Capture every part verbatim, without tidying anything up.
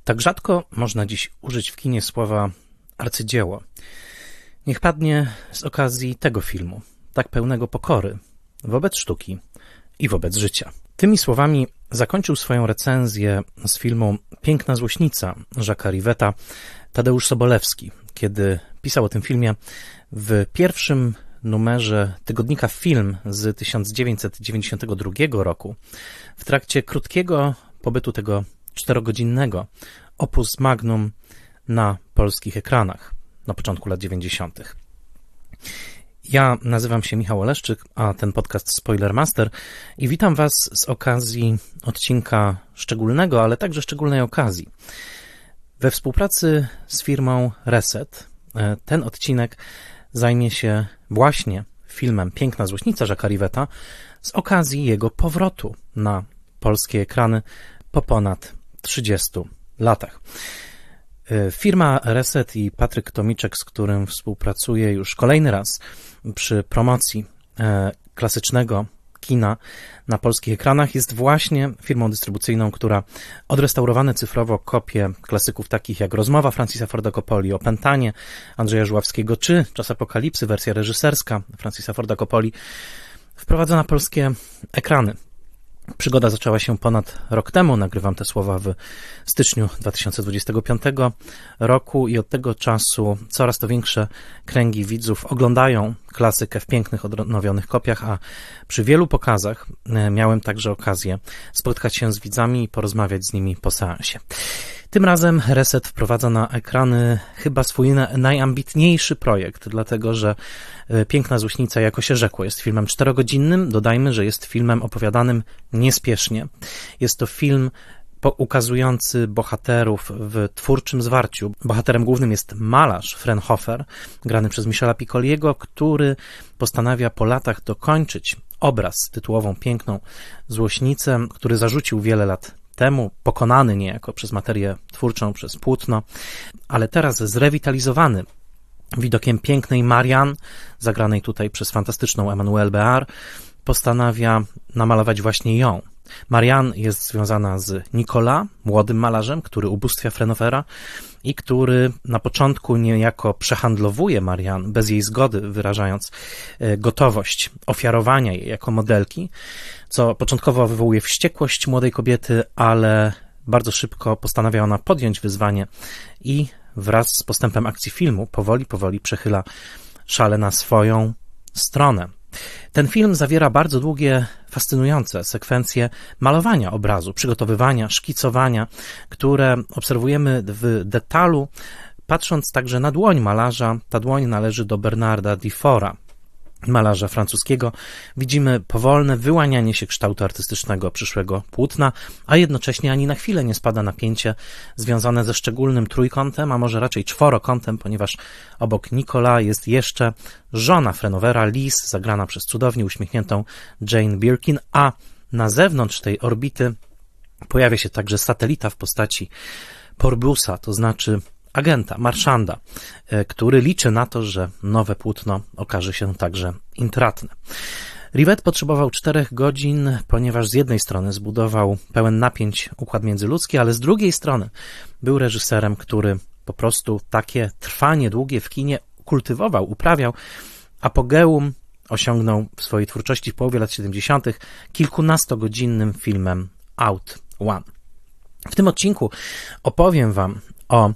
Tak rzadko można dziś użyć w kinie słowa arcydzieło. Niech padnie z okazji tego filmu, tak pełnego pokory wobec sztuki i wobec życia. Tymi słowami zakończył swoją recenzję z filmu Piękna złośnica Jacques'a Rivetta Tadeusz Sobolewski, kiedy pisał o tym filmie w pierwszym numerze tygodnika Film z tysiąc dziewięćset dziewięćdziesiątego drugiego roku, w trakcie krótkiego pobytu tego czterogodzinnego opus magnum na polskich ekranach na początku lat dziewięćdziesiątych. Ja nazywam się Michał Oleszczyk, a ten podcast Spoilermaster i witam Was z okazji odcinka szczególnego, ale także szczególnej okazji. We współpracy z firmą Reset ten odcinek zajmie się właśnie filmem Piękna złośnica Jacques'a Rivetta z okazji jego powrotu na polskie ekrany po ponad trzydziestu latach. Firma Reset i Patryk Tomiczek, z którym współpracuję już kolejny raz przy promocji klasycznego kina na polskich ekranach, jest właśnie firmą dystrybucyjną, która odrestaurowane cyfrowo kopie klasyków takich jak Rozmowa Francisa Forda Coppoli, Opętanie Andrzeja Żuławskiego czy Czas Apokalipsy, wersja reżyserska Francisa Forda Coppoli, wprowadza na polskie ekrany. Przygoda zaczęła się ponad rok temu, nagrywam te słowa w styczniu dwa tysiące dwudziestego piątego roku i od tego czasu coraz to większe kręgi widzów oglądają klasykę w pięknych, odnowionych kopiach, a przy wielu pokazach miałem także okazję spotkać się z widzami i porozmawiać z nimi po seansie. Tym razem Reset wprowadza na ekrany chyba swój najambitniejszy projekt, dlatego że Piękna złośnica, jako się rzekło, jest filmem czterogodzinnym. Dodajmy, że jest filmem opowiadanym niespiesznie. Jest to film ukazujący bohaterów w twórczym zwarciu. Bohaterem głównym jest malarz Frauenhofer, grany przez Michela Piccoliego, który postanawia po latach dokończyć obraz tytułową Piękną złośnicę, który zarzucił wiele lat temu, pokonany niejako przez materię twórczą, przez płótno, ale teraz zrewitalizowany widokiem pięknej Marianne, zagranej tutaj przez fantastyczną Emmanuelle Béart, postanawia namalować właśnie ją. Marianne jest związana z Nicolas, młodym malarzem, który ubóstwia Frauenhofera i który na początku niejako przehandlowuje Marianne bez jej zgody, wyrażając gotowość ofiarowania jej jako modelki, co początkowo wywołuje wściekłość młodej kobiety, ale bardzo szybko postanawia ona podjąć wyzwanie i wraz z postępem akcji filmu powoli, powoli przechyla szale na swoją stronę. Ten film zawiera bardzo długie, fascynujące sekwencje malowania obrazu, przygotowywania, szkicowania, które obserwujemy w detalu, patrząc także na dłoń malarza. Ta dłoń należy do Bernarda Diffora, malarza francuskiego. Widzimy powolne wyłanianie się kształtu artystycznego przyszłego płótna, a jednocześnie ani na chwilę nie spada napięcie związane ze szczególnym trójkątem, a może raczej czworokątem, ponieważ obok Nicolas jest jeszcze żona Frauenhofera, Liz, zagrana przez cudownie uśmiechniętą Jane Birkin, a na zewnątrz tej orbity pojawia się także satelita w postaci Porbusa, to znaczy agenta, marszanda, który liczy na to, że nowe płótno okaże się także intratne. Rivett potrzebował czterech godzin, ponieważ z jednej strony zbudował pełen napięć układ międzyludzki, ale z drugiej strony był reżyserem, który po prostu takie trwanie długie w kinie kultywował, uprawiał. Apogeum osiągnął w swojej twórczości w połowie lat siedemdziesiątych kilkunastogodzinnym filmem Out One. W tym odcinku opowiem Wam o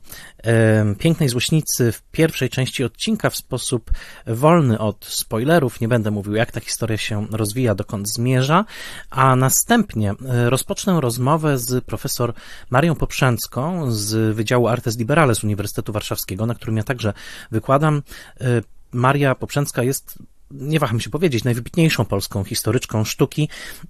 e, Pięknej złośnicy w pierwszej części odcinka w sposób wolny od spoilerów. Nie będę mówił, jak ta historia się rozwija, dokąd zmierza, a następnie rozpocznę rozmowę z profesor Marią Poprzęcką z Wydziału Artes Liberales Uniwersytetu Warszawskiego, na którym ja także wykładam. E, Maria Poprzęcka jest, nie waham się powiedzieć, najwybitniejszą polską historyczką sztuki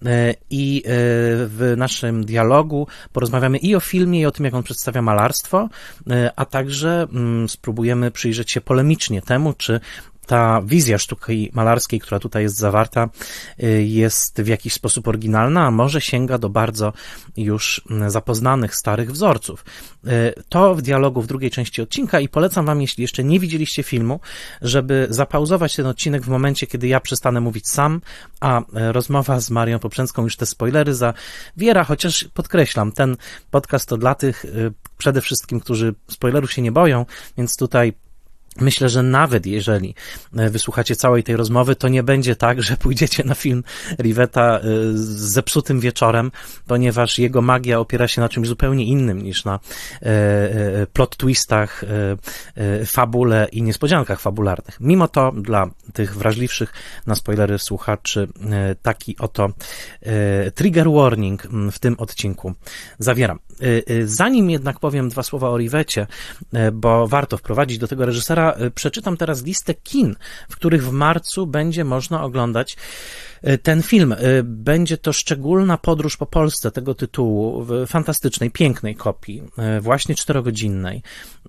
i w naszym dialogu porozmawiamy i o filmie, i o tym, jak on przedstawia malarstwo, a także spróbujemy przyjrzeć się polemicznie temu, czy ta wizja sztuki malarskiej, która tutaj jest zawarta, jest w jakiś sposób oryginalna, a może sięga do bardzo już zapoznanych starych wzorców. To w dialogu w drugiej części odcinka i polecam wam, jeśli jeszcze nie widzieliście filmu, żeby zapauzować ten odcinek w momencie, kiedy ja przestanę mówić sam, a rozmowa z Marią Poprzęcką już te spoilery zawiera, chociaż podkreślam, ten podcast to dla tych przede wszystkim, którzy spoilerów się nie boją, więc tutaj myślę, że nawet jeżeli wysłuchacie całej tej rozmowy, to nie będzie tak, że pójdziecie na film Rivetta z zepsutym wieczorem, ponieważ jego magia opiera się na czymś zupełnie innym niż na plot twistach, fabule i niespodziankach fabularnych. Mimo to dla tych wrażliwszych na spoilery słuchaczy taki oto trigger warning w tym odcinku zawieram. Zanim jednak powiem dwa słowa o Rivecie, bo warto wprowadzić do tego reżysera, przeczytam teraz listę kin, w których w marcu będzie można oglądać ten film. Będzie to szczególna podróż po Polsce tego tytułu, w fantastycznej, pięknej kopii, właśnie czterogodzinnej,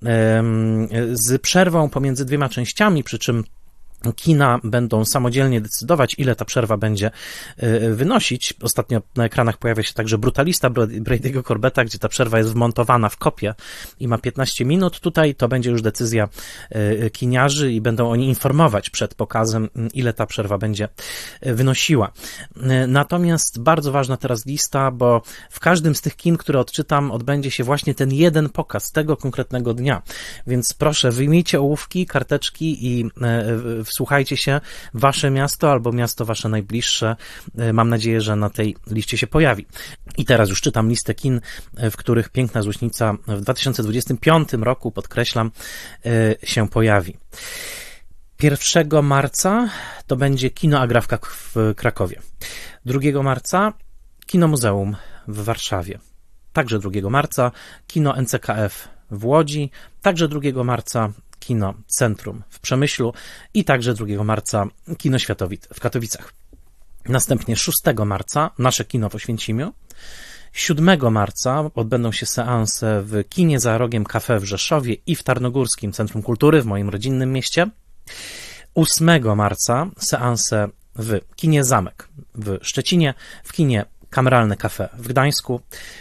z przerwą pomiędzy dwiema częściami, przy czym kina będą samodzielnie decydować, ile ta przerwa będzie wynosić. Ostatnio na ekranach pojawia się także Brutalista Brady'ego Corbetta, gdzie ta przerwa jest wmontowana w kopię i ma piętnaście minut. Tutaj to będzie już decyzja kiniarzy i będą oni informować przed pokazem, ile ta przerwa będzie wynosiła. Natomiast bardzo ważna teraz lista, bo w każdym z tych kin, które odczytam, odbędzie się właśnie ten jeden pokaz tego konkretnego dnia. Więc proszę, wyjmijcie ołówki, karteczki i wsłuchajcie się, wasze miasto albo miasto wasze najbliższe. Mam nadzieję, że na tej liście się pojawi. I teraz już czytam listę kin, w których Piękna Złośnica w dwa tysiące dwudziestym piątym roku, podkreślam, się pojawi. pierwszego marca to będzie Kino Agrawka w Krakowie. drugiego marca Kino Muzeum w Warszawie. Także drugiego marca Kino N C K F w Łodzi. Także drugiego marca Kino Centrum w Przemyślu i także drugiego marca Kino Światowit w Katowicach. Następnie szóstego marca nasze kino w Oświęcimiu. siódmego marca odbędą się seanse w kinie za rogiem Cafe w Rzeszowie i w Tarnogórskim Centrum Kultury w moim rodzinnym mieście. ósmego marca seanse w kinie Zamek w Szczecinie, w kinie Kameralne Cafe w Gdańsku.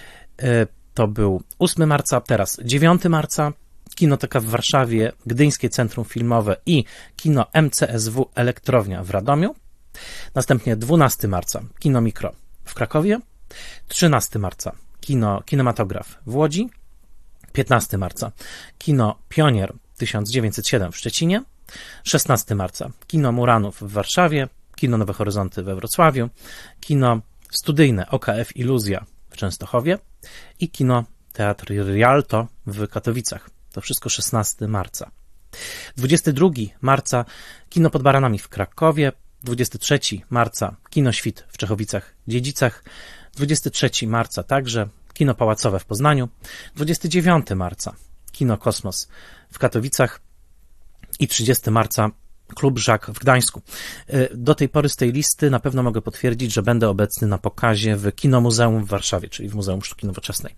To był ósmego marca, teraz dziewiątego marca. Kinoteka w Warszawie, Gdyńskie Centrum Filmowe i Kino M C S W Elektrownia w Radomiu. Następnie dwunastego marca Kino Mikro w Krakowie. trzynastego marca Kino Kinematograf w Łodzi. piętnastego marca Kino Pionier tysiąc dziewięćset siedem w Szczecinie. szesnastego marca Kino Muranów w Warszawie. Kino Nowe Horyzonty we Wrocławiu. Kino Studyjne O K F Iluzja w Częstochowie i Kino Teatr Rialto w Katowicach. To wszystko szesnastego marca. dwudziestego drugiego marca Kino Pod Baranami w Krakowie. dwudziestego trzeciego marca Kino Świt w Czechowicach-Dziedzicach. dwudziestego trzeciego marca także Kino Pałacowe w Poznaniu. dwudziestego dziewiątego marca Kino Kosmos w Katowicach. I trzydziestego marca Klub Żak w Gdańsku. Do tej pory z tej listy na pewno mogę potwierdzić, że będę obecny na pokazie w Kinomuzeum w Warszawie, czyli w Muzeum Sztuki Nowoczesnej.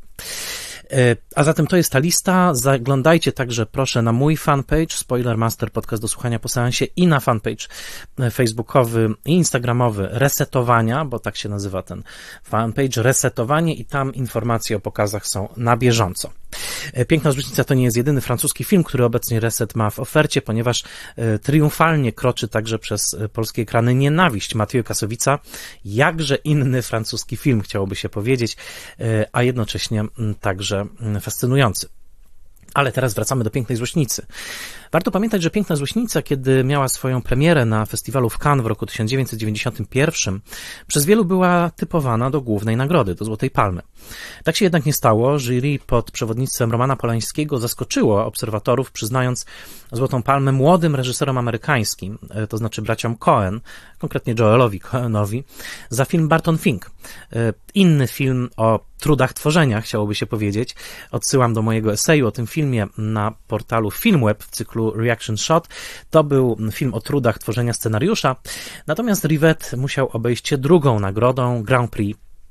A zatem to jest ta lista. Zaglądajcie także proszę na mój fanpage Spoilermaster, podcast do słuchania po seansie, i na fanpage facebookowy i instagramowy Resetowania, bo tak się nazywa ten fanpage, Resetowanie, i tam informacje o pokazach są na bieżąco. Piękna Złośnica to nie jest jedyny francuski film, który obecnie Reset ma w ofercie, ponieważ triumfalnie kroczy także przez polskie ekrany Nienawiść Mathieu Kassowica, jakże inny francuski film, chciałoby się powiedzieć, a jednocześnie także fascynujący. Ale teraz wracamy do Pięknej Złośnicy. Warto pamiętać, że Piękna Złośnica, kiedy miała swoją premierę na festiwalu w Cannes w roku tysiąc dziewięćset dziewięćdziesiątym pierwszym, przez wielu była typowana do głównej nagrody, do Złotej Palmy. Tak się jednak nie stało. Jury pod przewodnictwem Romana Polańskiego zaskoczyło obserwatorów, przyznając Złotą Palmę młodym reżyserom amerykańskim, to znaczy braciom Coen, konkretnie Joelowi Coenowi, za film Barton Fink. Inny film o trudach tworzenia, chciałoby się powiedzieć. Odsyłam do mojego eseju o tym filmie na portalu Filmweb w cyklu Reaction Shot. To był film o trudach tworzenia scenariusza. Natomiast Rivette musiał obejść się drugą nagrodą, Grand Prix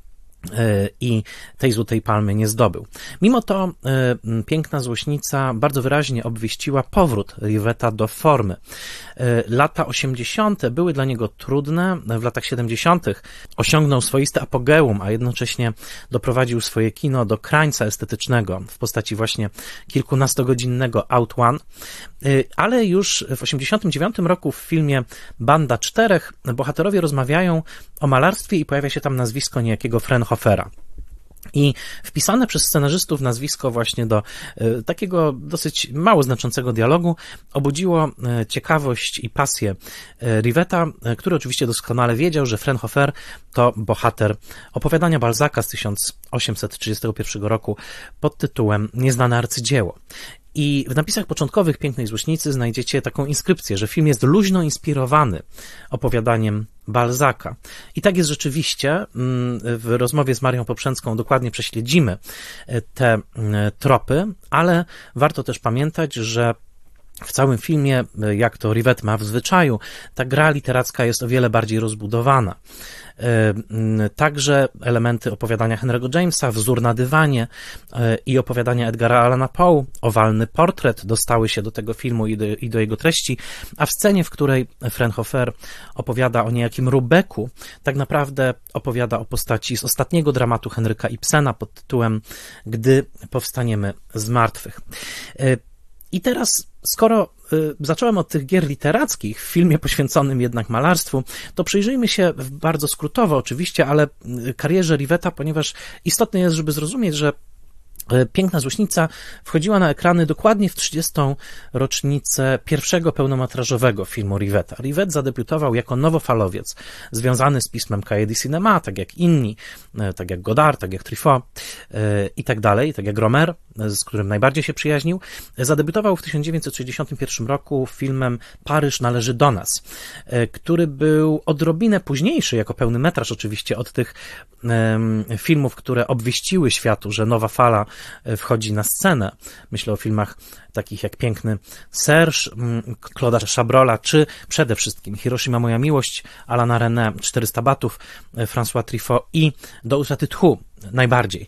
i tej Złotej Palmy nie zdobył. Mimo to Piękna Złośnica bardzo wyraźnie obwieściła powrót Rivetta do formy. Lata osiemdziesiąte były dla niego trudne, w latach siedemdziesiątych osiągnął swoiste apogeum, a jednocześnie doprowadził swoje kino do krańca estetycznego w postaci właśnie kilkunastogodzinnego Out One, ale już w osiemdziesiątym dziewiątym roku w filmie Banda Czterech bohaterowie rozmawiają o malarstwie i pojawia się tam nazwisko niejakiego Fraunhofera. I wpisane przez scenarzystów nazwisko właśnie do y, takiego dosyć mało znaczącego dialogu obudziło y, ciekawość i pasję y, Rivetta, y, który oczywiście doskonale wiedział, że Fraunhofer to bohater opowiadania Balzaca z tysiąc osiemset trzydziestego pierwszego roku pod tytułem Nieznane arcydzieło. I w napisach początkowych Pięknej Złośnicy znajdziecie taką inskrypcję, że film jest luźno inspirowany opowiadaniem Balzaca. I tak jest rzeczywiście. W rozmowie z Marią Poprzęcką dokładnie prześledzimy te tropy, ale warto też pamiętać, że w całym filmie, jak to Rivett ma w zwyczaju, ta gra literacka jest o wiele bardziej rozbudowana. Także elementy opowiadania Henry'ego Jamesa, Wzór na dywanie i opowiadania Edgara Allana Poe, Owalny portret dostały się do tego filmu i do, i do jego treści, a w scenie, w której Fraunhofer opowiada o niejakim Rubeku, tak naprawdę opowiada o postaci z ostatniego dramatu Henryka Ibsena pod tytułem Gdy powstaniemy z martwych. I teraz, skoro y, zacząłem od tych gier literackich w filmie poświęconym jednak malarstwu, to przyjrzyjmy się bardzo skrótowo oczywiście, ale karierze Rivetta, ponieważ istotne jest, żeby zrozumieć, że Piękna Złośnica wchodziła na ekrany dokładnie w trzydziestą rocznicę pierwszego pełnometrażowego filmu Rivetta. Rivett zadebiutował jako nowofalowiec, związany z pismem Cahiers du Cinéma, tak jak inni, tak jak Godard, tak jak Truffaut i tak dalej, tak jak Romer, z którym najbardziej się przyjaźnił. Zadebiutował w tysiąc dziewięćset sześćdziesiątym pierwszym roku filmem Paryż należy do nas, który był odrobinę późniejszy, jako pełny metraż oczywiście, od tych um, filmów, które obwieściły światu, że nowa fala wchodzi na scenę. Myślę o filmach takich jak Piękny Serge, Claude'a Chabrola, czy przede wszystkim Hiroshima moja miłość, Alana René, czterysta batów, François Truffaut i Do utraty tchu, najbardziej,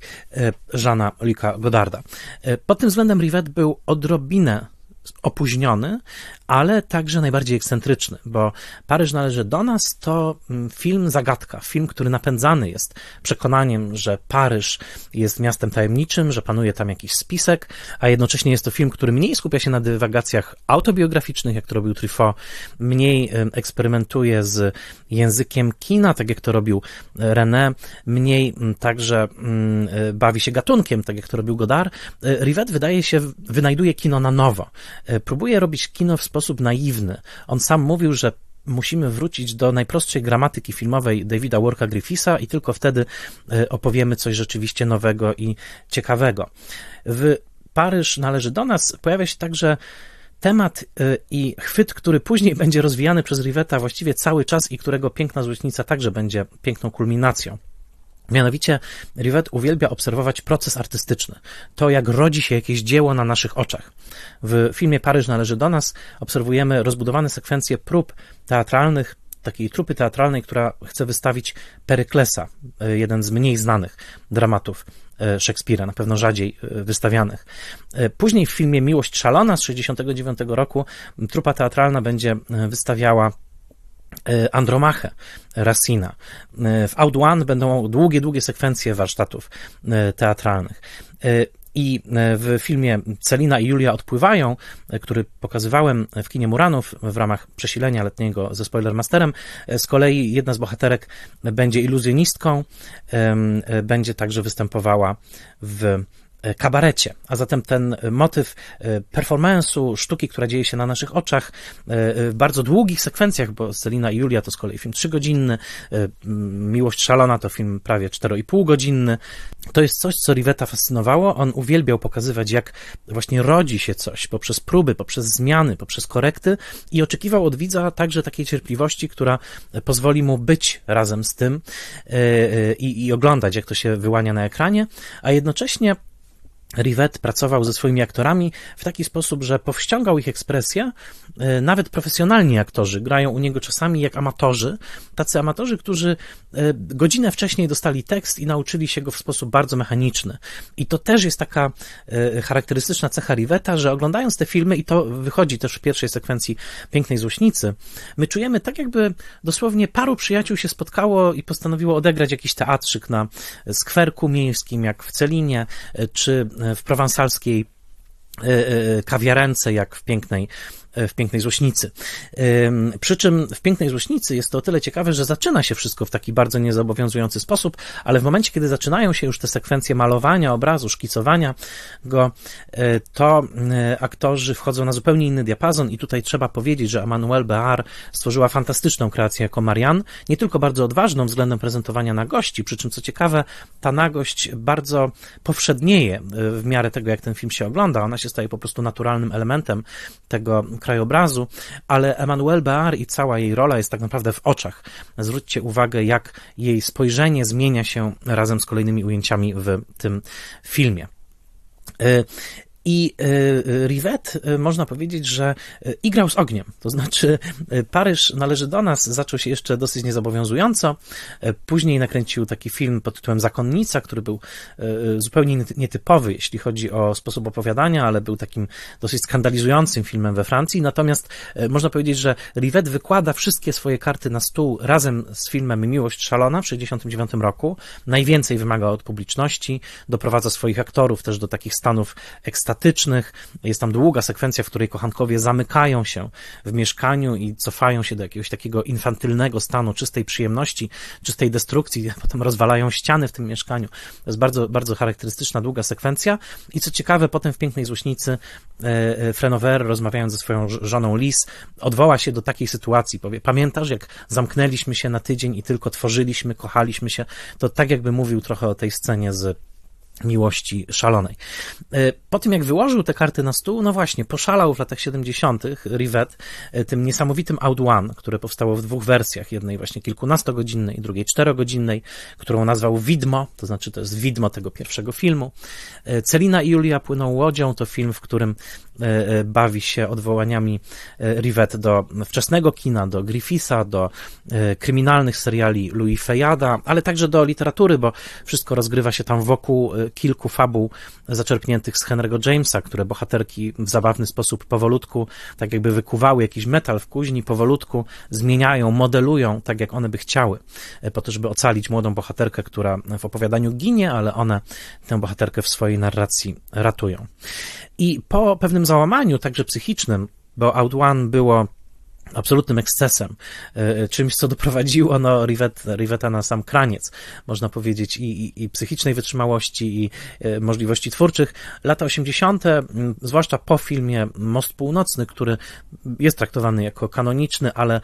Jeana-Luca Godarda. Pod tym względem Rivett był odrobinę opóźniony, ale także najbardziej ekscentryczny, bo Paryż należy do nas to film zagadka, film, który napędzany jest przekonaniem, że Paryż jest miastem tajemniczym, że panuje tam jakiś spisek, a jednocześnie jest to film, który mniej skupia się na dywagacjach autobiograficznych, jak to robił Truffaut, mniej eksperymentuje z językiem kina, tak jak to robił René, mniej także bawi się gatunkiem, tak jak to robił Godard. Rivett wydaje się, wynajduje kino na nowo. Próbuje robić kino w sposób naiwny. On sam mówił, że musimy wrócić do najprostszej gramatyki filmowej Davida Warka Griffitha i tylko wtedy opowiemy coś rzeczywiście nowego i ciekawego. W Paryż należy do nas pojawia się także temat i chwyt, który później będzie rozwijany przez Rivetta właściwie cały czas i którego Piękna Złośnica także będzie piękną kulminacją. Mianowicie Rivett uwielbia obserwować proces artystyczny, to jak rodzi się jakieś dzieło na naszych oczach. W filmie Paryż należy do nas obserwujemy rozbudowane sekwencje prób teatralnych, takiej trupy teatralnej, która chce wystawić Peryklesa, jeden z mniej znanych dramatów Szekspira, na pewno rzadziej wystawianych. Później w filmie Miłość szalona z sześćdziesiątego dziewiątego roku trupa teatralna będzie wystawiała Andromachę Racina. W Out One będą długie, długie sekwencje warsztatów teatralnych. I w filmie Celina i Julia odpływają, który pokazywałem w kinie Muranów w ramach przesilenia letniego ze Spoilermasterem, z kolei jedna z bohaterek będzie iluzjonistką, będzie także występowała w kabarecie, a zatem ten motyw performance'u, sztuki, która dzieje się na naszych oczach w bardzo długich sekwencjach, bo Celina i Julia to z kolei film trzygodzinny, Miłość szalona to film prawie cztery i pół godzinny. To jest coś, co Rivetta fascynowało. On uwielbiał pokazywać, jak właśnie rodzi się coś poprzez próby, poprzez zmiany, poprzez korekty i oczekiwał od widza także takiej cierpliwości, która pozwoli mu być razem z tym i, i oglądać, jak to się wyłania na ekranie, a jednocześnie Rivette pracował ze swoimi aktorami w taki sposób, że powściągał ich ekspresję. Nawet profesjonalni aktorzy grają u niego czasami jak amatorzy, tacy amatorzy, którzy godzinę wcześniej dostali tekst i nauczyli się go w sposób bardzo mechaniczny. I to też jest taka charakterystyczna cecha Rivetta, że oglądając te filmy, i to wychodzi też w pierwszej sekwencji Pięknej Złośnicy, my czujemy tak, jakby dosłownie paru przyjaciół się spotkało i postanowiło odegrać jakiś teatrzyk na skwerku miejskim, jak w Celinie, czy w prowansalskiej kawiarence, jak w pięknej w Pięknej Złośnicy. Przy czym w Pięknej Złośnicy jest to o tyle ciekawe, że zaczyna się wszystko w taki bardzo niezobowiązujący sposób, ale w momencie, kiedy zaczynają się już te sekwencje malowania obrazu, szkicowania go, to aktorzy wchodzą na zupełnie inny diapazon i tutaj trzeba powiedzieć, że Emmanuelle Béart stworzyła fantastyczną kreację jako Marianne, nie tylko bardzo odważną względem prezentowania nagości, przy czym co ciekawe, ta nagość bardzo powszednieje w miarę tego, jak ten film się ogląda. Ona się staje po prostu naturalnym elementem tego krajobrazu, ale Emmanuelle Béart i cała jej rola jest tak naprawdę w oczach. Zwróćcie uwagę, jak jej spojrzenie zmienia się razem z kolejnymi ujęciami w tym filmie. I Rivette, można powiedzieć, że igrał z ogniem, to znaczy Paryż należy do nas, zaczął się jeszcze dosyć niezobowiązująco, później nakręcił taki film pod tytułem Zakonnica, który był zupełnie nietypowy, jeśli chodzi o sposób opowiadania, ale był takim dosyć skandalizującym filmem we Francji, natomiast można powiedzieć, że Rivette wykłada wszystkie swoje karty na stół razem z filmem Miłość szalona w sześćdziesiątym dziewiątym roku, najwięcej wymaga od publiczności, doprowadza swoich aktorów też do takich stanów ekstatycznych. Jest tam długa sekwencja, w której kochankowie zamykają się w mieszkaniu i cofają się do jakiegoś takiego infantylnego stanu czystej przyjemności, czystej destrukcji, a potem rozwalają ściany w tym mieszkaniu. To jest bardzo, bardzo charakterystyczna, długa sekwencja i co ciekawe, potem w Pięknej Złośnicy Frenover, rozmawiając ze swoją żoną Lis, odwoła się do takiej sytuacji, powie, pamiętasz, jak zamknęliśmy się na tydzień i tylko tworzyliśmy, kochaliśmy się, to tak jakby mówił trochę o tej scenie z Miłości szalonej. Po tym, jak wyłożył te karty na stół, no właśnie, poszalał w latach siedemdziesiątych Rivette tym niesamowitym Aud One, które powstało w dwóch wersjach, jednej właśnie kilkunastogodzinnej, drugiej czterogodzinnej, którą nazwał Widmo, to znaczy to jest widmo tego pierwszego filmu. Celina i Julia płyną łodzią, to film, w którym bawi się odwołaniami Rivette do wczesnego kina, do Griffitha, do kryminalnych seriali Louis Feyada, ale także do literatury, bo wszystko rozgrywa się tam wokół kilku fabuł zaczerpniętych z Henry'ego Jamesa, które bohaterki w zabawny sposób powolutku, tak jakby wykuwały jakiś metal w kuźni, powolutku zmieniają, modelują tak, jak one by chciały, po to, żeby ocalić młodą bohaterkę, która w opowiadaniu ginie, ale one tę bohaterkę w swojej narracji ratują. I po pewnym załamaniu, także psychicznym, bo Aud One było absolutnym ekscesem, czymś, co doprowadziło no, Rivette, Rivetta na sam kraniec, można powiedzieć, i, i, i psychicznej wytrzymałości, i możliwości twórczych. Lata osiemdziesiąte, zwłaszcza po filmie Most Północny, który jest traktowany jako kanoniczny, ale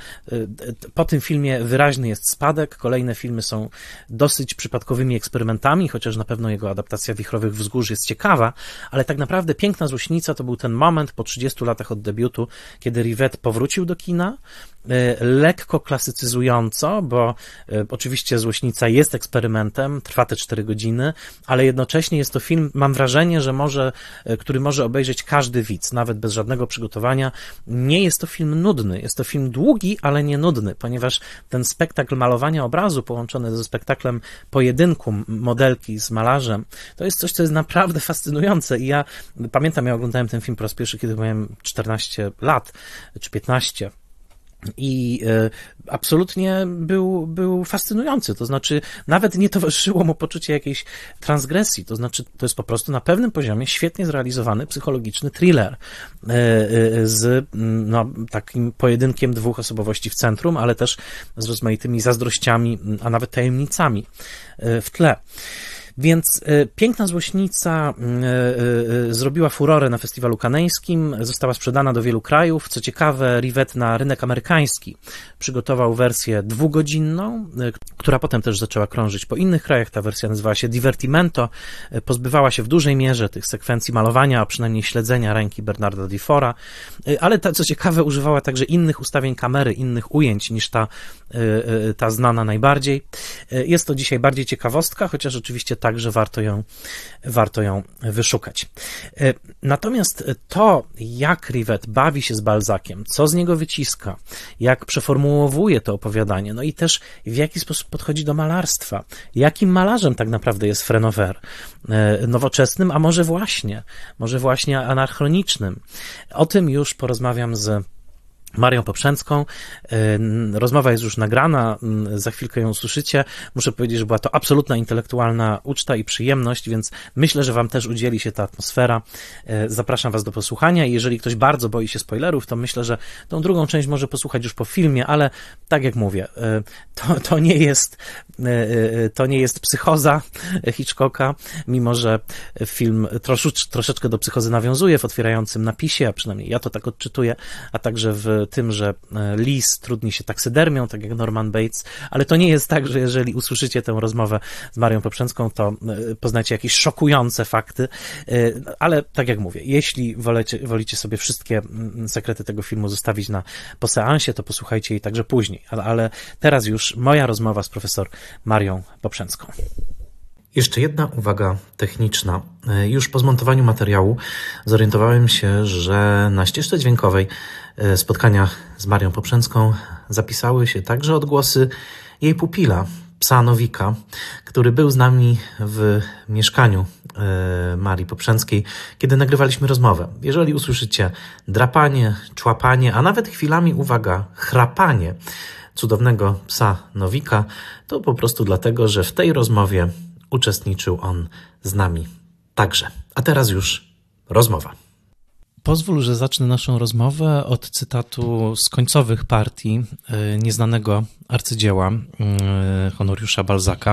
po tym filmie wyraźny jest spadek. Kolejne filmy są dosyć przypadkowymi eksperymentami, chociaż na pewno jego adaptacja Wichrowych Wzgórz jest ciekawa, ale tak naprawdę Piękna Złośnica to był ten moment po trzydziestu latach od debiutu, kiedy Rivette powrócił do kina, lekko klasycyzująco, bo oczywiście Złośnica jest eksperymentem, trwa te cztery godziny, ale jednocześnie jest to film, mam wrażenie, że może, który może obejrzeć każdy widz, nawet bez żadnego przygotowania. Nie jest to film nudny, jest to film długi, ale nie nudny, ponieważ ten spektakl malowania obrazu połączony ze spektaklem pojedynku modelki z malarzem, to jest coś, co jest naprawdę fascynujące i ja pamiętam, ja oglądałem ten film po raz pierwszy, kiedy miałem czternaście lat, czy piętnaście. I y, absolutnie był, był fascynujący, to znaczy nawet nie towarzyszyło mu poczucie jakiejś transgresji, to znaczy to jest po prostu na pewnym poziomie świetnie zrealizowany psychologiczny thriller y, y, z no, takim pojedynkiem dwóch osobowości w centrum, ale też z rozmaitymi zazdrościami, a nawet tajemnicami y, w tle. Więc y, Piękna Złośnica y, y, zrobiła furorę na festiwalu kaneńskim, została sprzedana do wielu krajów. Co ciekawe, Rivette na rynek amerykański przygotował wersję dwugodzinną, y, która potem też zaczęła krążyć po innych krajach. Ta wersja nazywała się Divertimento, y, pozbywała się w dużej mierze tych sekwencji malowania, a przynajmniej śledzenia ręki Bernarda Diffora, y, ale ta, co ciekawe, używała także innych ustawień kamery, innych ujęć niż ta, y, y, ta znana najbardziej. Y, jest to dzisiaj bardziej ciekawostka, chociaż oczywiście ta także warto ją, warto ją wyszukać. Natomiast to, jak Rivette bawi się z Balzaciem, co z niego wyciska, jak przeformułowuje to opowiadanie, no i też w jaki sposób podchodzi do malarstwa, jakim malarzem tak naprawdę jest Frénover, nowoczesnym, a może właśnie, może właśnie anachronicznym. O tym już porozmawiam z Marią Poprzęcką. Rozmowa jest już nagrana, za chwilkę ją usłyszycie. Muszę powiedzieć, że była to absolutna intelektualna uczta i przyjemność, więc myślę, że wam też udzieli się ta atmosfera. Zapraszam was do posłuchania i jeżeli ktoś bardzo boi się spoilerów, to myślę, że tą drugą część może posłuchać już po filmie, ale tak jak mówię, to, to nie jest to nie jest psychoza Hitchcocka, mimo że film troszecz, troszeczkę do psychozy nawiązuje w otwierającym napisie, a przynajmniej ja to tak odczytuję, a także w tym, że Liz trudni się taksydermią, tak jak Norman Bates, ale to nie jest tak, że jeżeli usłyszycie tę rozmowę z Marią Poprzęcką, to poznacie jakieś szokujące fakty, ale tak jak mówię, jeśli wolecie, wolicie sobie wszystkie sekrety tego filmu zostawić na po seansie, to posłuchajcie jej także później, ale teraz już moja rozmowa z profesor Marią Poprzęcką. Jeszcze jedna uwaga techniczna. Już po zmontowaniu materiału zorientowałem się, że na ścieżce dźwiękowej spotkania z Marią Poprzęcką zapisały się także odgłosy jej pupila, psa Nowika, który był z nami w mieszkaniu Marii Poprzęckiej, kiedy nagrywaliśmy rozmowę. Jeżeli usłyszycie drapanie, człapanie, a nawet chwilami, uwaga, chrapanie cudownego psa Nowika, to po prostu dlatego, że w tej rozmowie uczestniczył on z nami także. A teraz już rozmowa. Pozwól, że zacznę naszą rozmowę od cytatu z końcowych partii nieznanego arcydzieła Honoriusza Balzaca,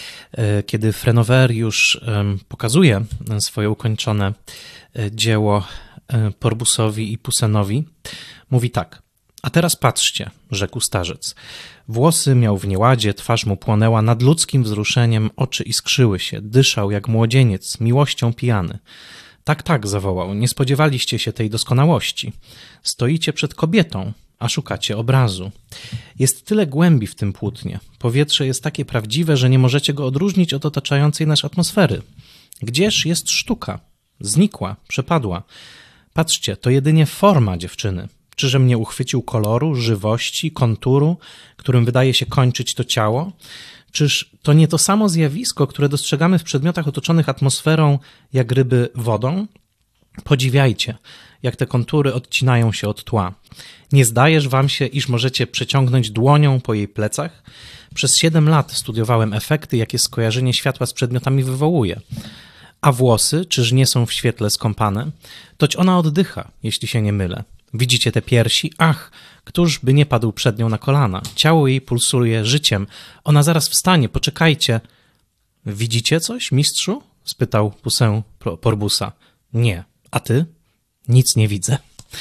kiedy Frénover już pokazuje swoje ukończone dzieło Porbusowi i Poussinowi, mówi tak: a teraz patrzcie, rzekł starzec. Włosy miał w nieładzie, twarz mu płonęła nadludzkim wzruszeniem, oczy iskrzyły się, dyszał jak młodzieniec, miłością pijany. Tak, tak, zawołał, nie spodziewaliście się tej doskonałości. Stoicie przed kobietą, a szukacie obrazu. Jest tyle głębi w tym płótnie. Powietrze jest takie prawdziwe, że nie możecie go odróżnić od otaczającej nas atmosfery. Gdzież jest sztuka? Znikła, przepadła. Patrzcie, to jedynie forma dziewczyny. Czyżem nie uchwycił koloru, żywości, konturu, którym wydaje się kończyć to ciało? Czyż to nie to samo zjawisko, które dostrzegamy w przedmiotach otoczonych atmosferą, jak ryby wodą? Podziwiajcie, jak te kontury odcinają się od tła. Nie zdajesz wam się, iż możecie przeciągnąć dłonią po jej plecach? Przez siedem lat studiowałem efekty, jakie skojarzenie światła z przedmiotami wywołuje. A włosy, czyż nie są w świetle skąpane? Toć ona oddycha, jeśli się nie mylę. Widzicie te piersi? Ach, któż by nie padł przed nią na kolana? Ciało jej pulsuje życiem. Ona zaraz wstanie, poczekajcie. Widzicie coś, mistrzu? Spytał Poussin Porbusa. Nie. A ty? Nic nie widzę.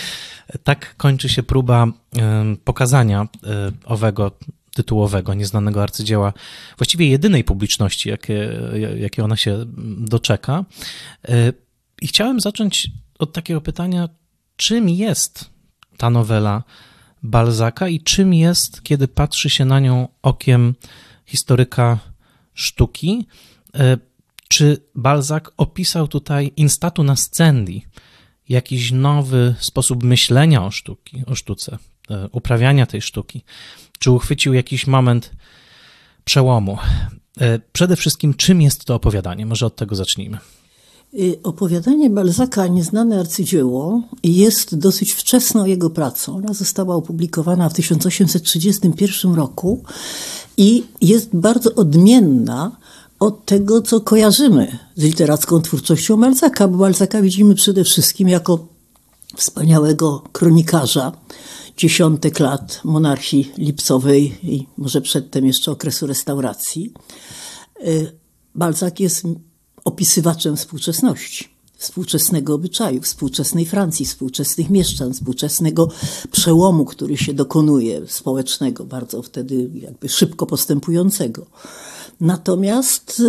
Tak kończy się próba y, pokazania y, owego tytułowego, nieznanego arcydzieła, właściwie jedynej publiczności, jakie, jakie ona się doczeka. Y, I chciałem zacząć od takiego pytania, czym jest ta nowela Balzaca i czym jest, kiedy patrzy się na nią okiem historyka sztuki? Czy Balzac opisał tutaj in statu nascendi jakiś nowy sposób myślenia o sztuki, o sztuce, uprawiania tej sztuki? Czy uchwycił jakiś moment przełomu? Przede wszystkim, czym jest to opowiadanie? Może od tego zacznijmy. Opowiadanie Balzaca Nieznane arcydzieło jest dosyć wczesną jego pracą. Ona została opublikowana w tysiąc osiemset trzydziestym pierwszym roku i jest bardzo odmienna od tego, co kojarzymy z literacką twórczością Balzaca, bo Balzaca widzimy przede wszystkim jako wspaniałego kronikarza dziesiątek lat monarchii lipcowej i może przedtem jeszcze okresu restauracji. Balzac jest opisywaczem współczesności, współczesnego obyczaju, współczesnej Francji, współczesnych mieszczan, współczesnego przełomu, który się dokonuje, społecznego, bardzo wtedy jakby szybko postępującego. Natomiast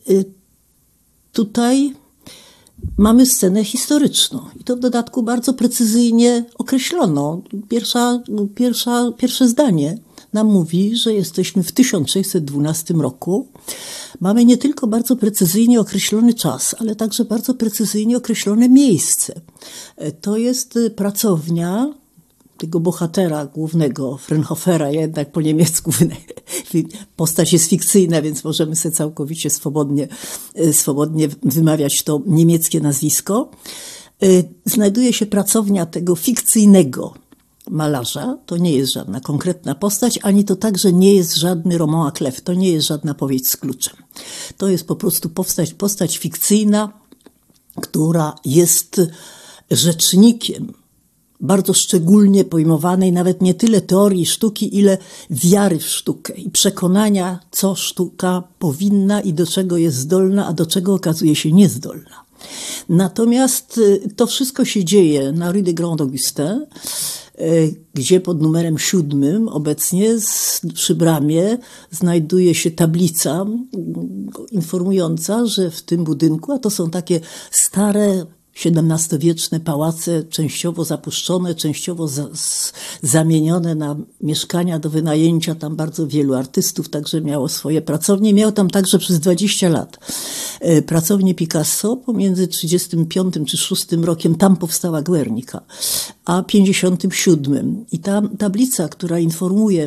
tutaj mamy scenę historyczną i to w dodatku bardzo precyzyjnie określono. Pierwsza, pierwsza, pierwsze zdanie nam mówi, że jesteśmy w tysiąc sześćset dwunastym roku. Mamy nie tylko bardzo precyzyjnie określony czas, ale także bardzo precyzyjnie określone miejsce. To jest pracownia tego bohatera głównego, Fraunhofera, jednak po niemiecku postać jest fikcyjna, więc możemy sobie całkowicie swobodnie, swobodnie wymawiać to niemieckie nazwisko. Znajduje się pracownia tego fikcyjnego malarza. To nie jest żadna konkretna postać, ani to także nie jest żadny Roman à Clef. To nie jest żadna powieść z kluczem. To jest po prostu postać, postać fikcyjna, która jest rzecznikiem bardzo szczególnie pojmowanej nawet nie tyle teorii sztuki, ile wiary w sztukę i przekonania, co sztuka powinna i do czego jest zdolna, a do czego okazuje się niezdolna. Natomiast to wszystko się dzieje na Rue des Grands Augustins, gdzie pod numerem siódmym obecnie przy bramie znajduje się tablica informująca, że w tym budynku, a to są takie stare siedemnastowieczne pałace, częściowo zapuszczone, częściowo za, z, zamienione na mieszkania do wynajęcia. Tam bardzo wielu artystów także miało swoje pracownie. Miał tam także przez dwadzieścia lat pracownię Picasso. Pomiędzy trzydziestym piątym czy szóstym rokiem tam powstała Guernica, a pięćdziesiątym siódmym. I ta tablica, która informuje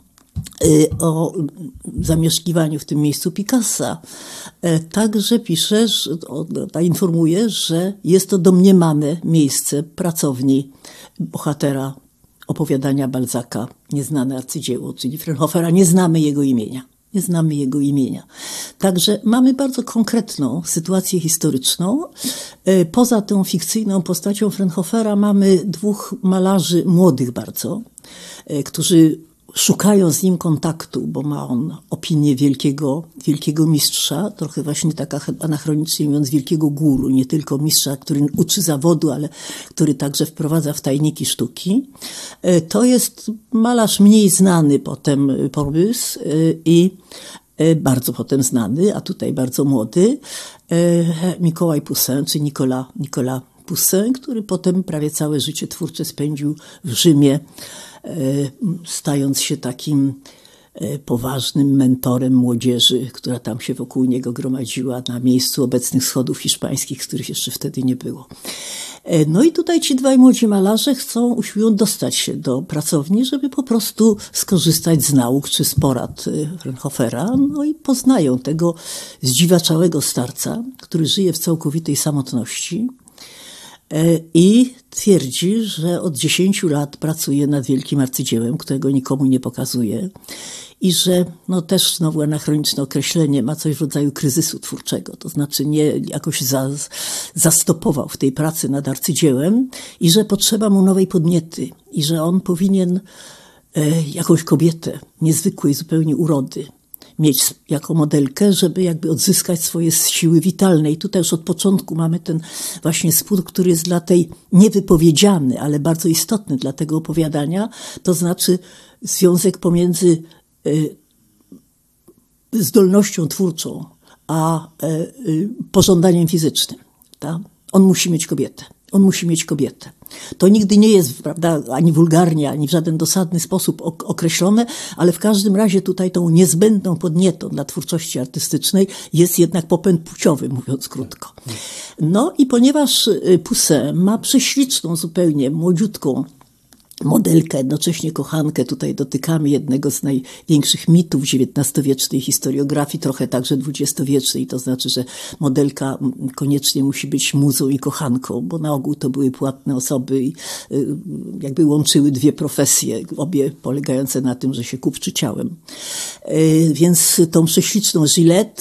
o zamieszkiwaniu w tym miejscu Picassa, także pisze, informuje, że jest to domniemane miejsce pracowni bohatera opowiadania Balzaca, Nieznane arcydzieło, czyli Fraunhofera. Nie znamy jego imienia. Nie znamy jego imienia. Także mamy bardzo konkretną sytuację historyczną. Poza tą fikcyjną postacią Fraunhofera mamy dwóch malarzy młodych bardzo, którzy szukają z nim kontaktu, bo ma on opinię wielkiego, wielkiego mistrza, trochę właśnie tak anachronicznie mówiąc wielkiego guru, nie tylko mistrza, który uczy zawodu, ale który także wprowadza w tajniki sztuki. To jest malarz mniej znany potem, Porbus, i bardzo potem znany, a tutaj bardzo młody, Mikołaj Poussin, czy Nicolas, Nicolas Poussin, który potem prawie całe życie twórcze spędził w Rzymie, stając się takim poważnym mentorem młodzieży, która tam się wokół niego gromadziła na miejscu obecnych schodów hiszpańskich, których jeszcze wtedy nie było. No i tutaj ci dwaj młodzi malarze chcą, usiłują dostać się do pracowni, żeby po prostu skorzystać z nauk czy z porad Fraunhofera. No i poznają tego zdziwaczałego starca, który żyje w całkowitej samotności i twierdzi, że od dziesięciu lat pracuje nad wielkim arcydziełem, którego nikomu nie pokazuje, i że no też znowu anachroniczne określenie ma coś w rodzaju kryzysu twórczego, to znaczy nie jakoś za, zastopował w tej pracy nad arcydziełem i że potrzeba mu nowej podniety i że on powinien e, jakąś kobietę niezwykłej zupełnie urody mieć jako modelkę, żeby jakby odzyskać swoje siły witalne. I tutaj już od początku mamy ten właśnie spór, który jest dla tej niewypowiedziany, ale bardzo istotny dla tego opowiadania, to znaczy związek pomiędzy y, zdolnością twórczą a y, y, pożądaniem fizycznym. Tak? On musi mieć kobietę. On musi mieć kobietę. To nigdy nie jest, prawda, ani wulgarnie, ani w żaden dosadny sposób określone, ale w każdym razie tutaj tą niezbędną podnietą dla twórczości artystycznej jest jednak popęd płciowy, mówiąc krótko. No i ponieważ Poussin ma prześliczną zupełnie, młodziutką modelkę, jednocześnie kochankę, tutaj dotykamy jednego z największych mitów dziewiętnastowiecznej historiografii, trochę także dwudziestowiecznej, to znaczy, że modelka koniecznie musi być muzą i kochanką, bo na ogół to były płatne osoby i jakby łączyły dwie profesje, obie polegające na tym, że się kupczy ciałem. Więc tą prześliczną Gillette.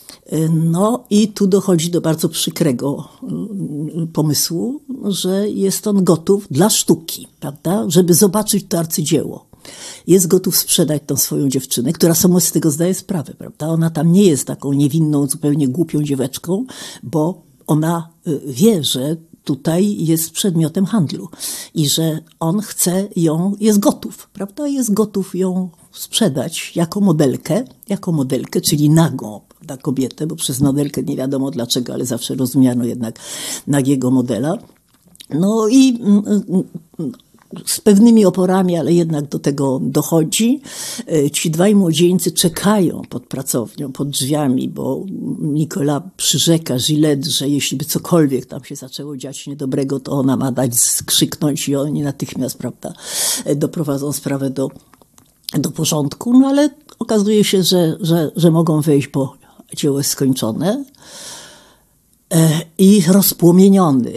No i tu dochodzi do bardzo przykrego pomysłu, że jest on gotów dla sztuki, prawda, żeby zobaczyć to arcydzieło. Jest gotów sprzedać tą swoją dziewczynę, która sama z tego zdaje sprawę, prawda. Ona tam nie jest taką niewinną, zupełnie głupią dzieweczką, bo ona wie, że tutaj jest przedmiotem handlu i że on chce ją, jest gotów, prawda, jest gotów ją sprzedać jako modelkę, jako modelkę, czyli nagą, prawda, kobietę, bo przez modelkę nie wiadomo dlaczego, ale zawsze rozumiano jednak nagiego modela. No i z pewnymi oporami, ale jednak do tego dochodzi. Ci dwaj młodzieńcy czekają pod pracownią, pod drzwiami, bo Nicolas przyrzeka Gillette, że jeśli by cokolwiek tam się zaczęło dziać niedobrego, to ona ma dać skrzyknąć i oni natychmiast, prawda, doprowadzą sprawę do, do porządku. No ale okazuje się, że, że, że mogą wejść, bo dzieło jest skończone. I rozpłomieniony,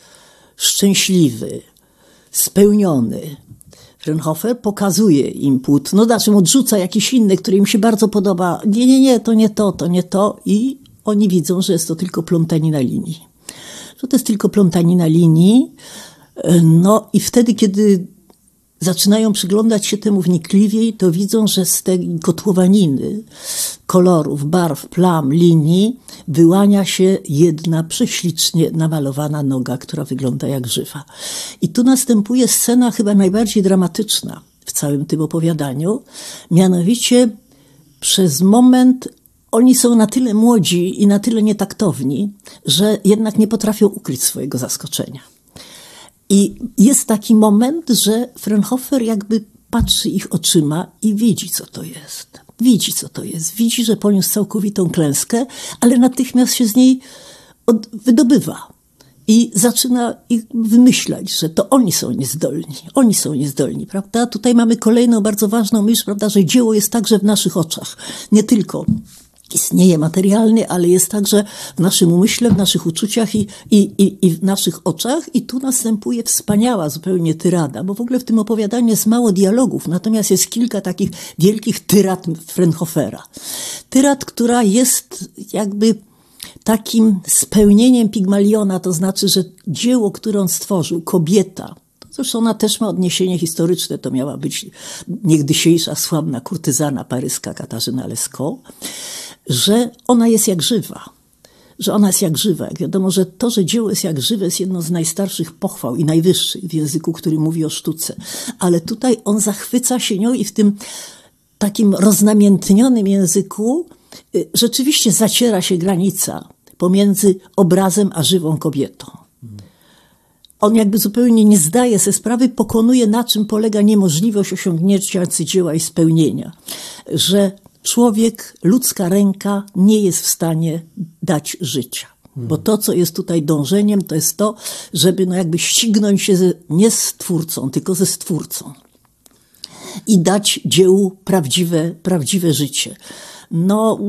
szczęśliwy, spełniony Frauenhofer pokazuje im płótno, znaczy odrzuca jakiś inny, który im się bardzo podoba. Nie, nie, nie, to nie to, to nie to. I oni widzą, że jest to tylko plątanina linii. Że to jest tylko plątanina linii. No i wtedy, kiedy zaczynają przyglądać się temu wnikliwiej, to widzą, że z tej kotłowaniny kolorów, barw, plam, linii wyłania się jedna prześlicznie namalowana noga, która wygląda jak żywa. I tu następuje scena chyba najbardziej dramatyczna w całym tym opowiadaniu. Mianowicie przez moment oni są na tyle młodzi i na tyle nietaktowni, że jednak nie potrafią ukryć swojego zaskoczenia. I jest taki moment, że Frauenhofer jakby patrzy ich oczyma i widzi, co to jest. Widzi, co to jest. Widzi, że poniósł całkowitą klęskę, ale natychmiast się z niej od, wydobywa. I zaczyna ich wymyślać, że to oni są niezdolni. Oni są niezdolni, prawda? Tutaj mamy kolejną bardzo ważną myśl, prawda, że dzieło jest także w naszych oczach. Nie tylko istnieje materialnie, ale jest także w naszym umyśle, w naszych uczuciach i, i, i, i w naszych oczach. I tu następuje wspaniała zupełnie tyrada, bo w ogóle w tym opowiadaniu jest mało dialogów, natomiast jest kilka takich wielkich tyrad Frauenhofera. Tyrad, która jest jakby takim spełnieniem Pigmaliona, to znaczy, że dzieło, które on stworzył, kobieta, zresztą ona też ma odniesienie historyczne, to miała być niegdysiejsza sławna kurtyzana paryska Katarzyna Lescaut, że ona jest jak żywa, że ona jest jak żywa. Jak wiadomo, że to, że dzieło jest jak żywe, jest jedną z najstarszych pochwał i najwyższych w języku, który mówi o sztuce. Ale tutaj on zachwyca się nią i w tym takim roznamiętnionym języku rzeczywiście zaciera się granica pomiędzy obrazem a żywą kobietą. On jakby zupełnie nie zdaje sobie sprawy, pokonuje, na czym polega niemożliwość osiągnięcia arcydzieła i spełnienia. Że człowiek, ludzka ręka nie jest w stanie dać życia. Bo to, co jest tutaj dążeniem, to jest to, żeby no jakby ścignąć się ze, nie z twórcą, tylko ze stwórcą. I dać dziełu prawdziwe, prawdziwe życie. No,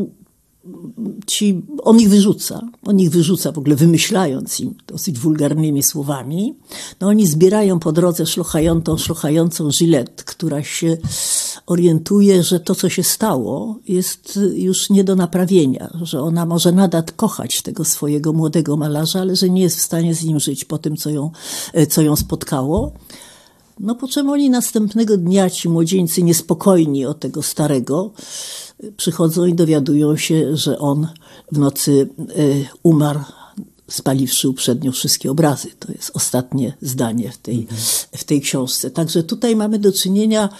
ci, on ich wyrzuca, on ich wyrzuca w ogóle wymyślając im dosyć wulgarnymi słowami. No oni zbierają po drodze szlochającą, szlochającą Gillette, która się orientuje, że to, co się stało, jest już nie do naprawienia, że ona może nadal kochać tego swojego młodego malarza, ale że nie jest w stanie z nim żyć po tym, co ją, co ją spotkało. No po czym oni następnego dnia, ci młodzieńcy niespokojni o tego starego, przychodzą i dowiadują się, że on w nocy umarł, spaliwszy uprzednio wszystkie obrazy. To jest ostatnie zdanie w tej, w tej książce. Także tutaj mamy do czynienia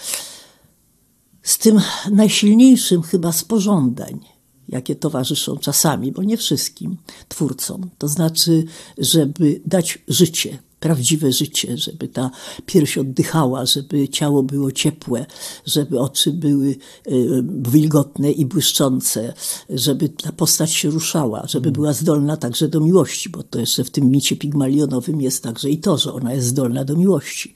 z tym najsilniejszym chyba z pożądań, jakie towarzyszą czasami, bo nie wszystkim twórcom. To znaczy, żeby dać życie, prawdziwe życie, żeby ta pierś oddychała, żeby ciało było ciepłe, żeby oczy były wilgotne i błyszczące, żeby ta postać się ruszała, żeby była zdolna także do miłości, bo to jeszcze w tym micie pigmalionowym jest także i to, że ona jest zdolna do miłości.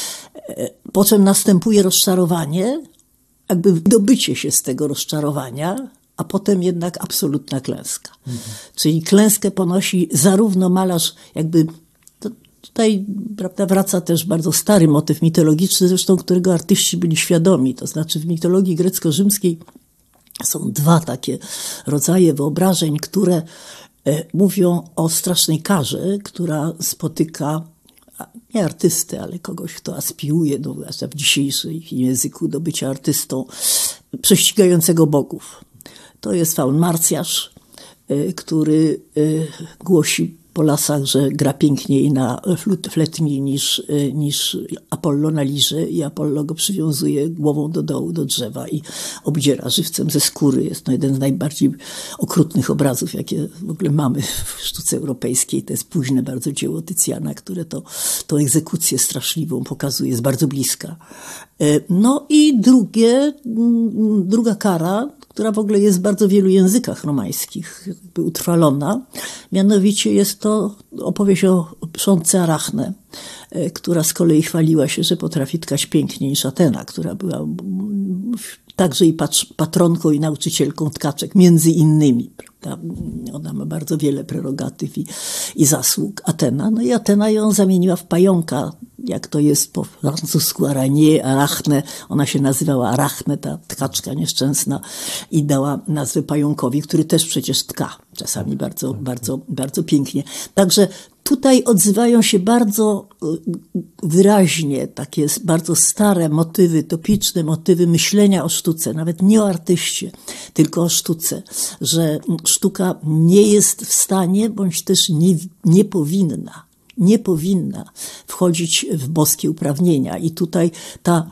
Po czym następuje rozczarowanie, jakby wydobycie się z tego rozczarowania, a potem jednak absolutna klęska. Mhm. Czyli klęskę ponosi zarówno malarz, jakby to tutaj, prawda, wraca też bardzo stary motyw mitologiczny, zresztą którego artyści byli świadomi. To znaczy w mitologii grecko-rzymskiej są dwa takie rodzaje wyobrażeń, które mówią o strasznej karze, która spotyka nie artystę, ale kogoś, kto aspiruje, no, w dzisiejszym języku do bycia artystą, prześcigającego bogów. To jest faun Marcjasz, który głosi po lasach, że gra piękniej na flut, fletni niż, niż Apollo na lirze i Apollo go przywiązuje głową do dołu, do drzewa i obdziera żywcem ze skóry. Jest to jeden z najbardziej okrutnych obrazów, jakie w ogóle mamy w sztuce europejskiej. To jest późne bardzo dzieło Tycjana, które to, tą egzekucję straszliwą pokazuje z bardzo bliska. No i drugie, druga kara, która w ogóle jest w bardzo wielu językach romańskich jakby utrwalona. Mianowicie jest to opowieść o przątce Arachne, która z kolei chwaliła się, że potrafi tkać piękniej niż Atena, która była także i patronką i nauczycielką tkaczek, między innymi. Prawda? Ona ma bardzo wiele prerogatyw i, i zasług, Atena. No i Atena ją zamieniła w pająka, jak to jest po francusku araignée, arachne. Ona się nazywała Arachne, ta tkaczka nieszczęsna, i dała nazwę pająkowi, który też przecież tka. Czasami bardzo, bardzo, bardzo pięknie. Także tutaj odzywają się bardzo wyraźnie takie bardzo stare motywy, topiczne motywy myślenia o sztuce, nawet nie o artyście, tylko o sztuce, że sztuka nie jest w stanie, bądź też nie, nie powinna, nie powinna wchodzić w boskie uprawnienia. I tutaj ta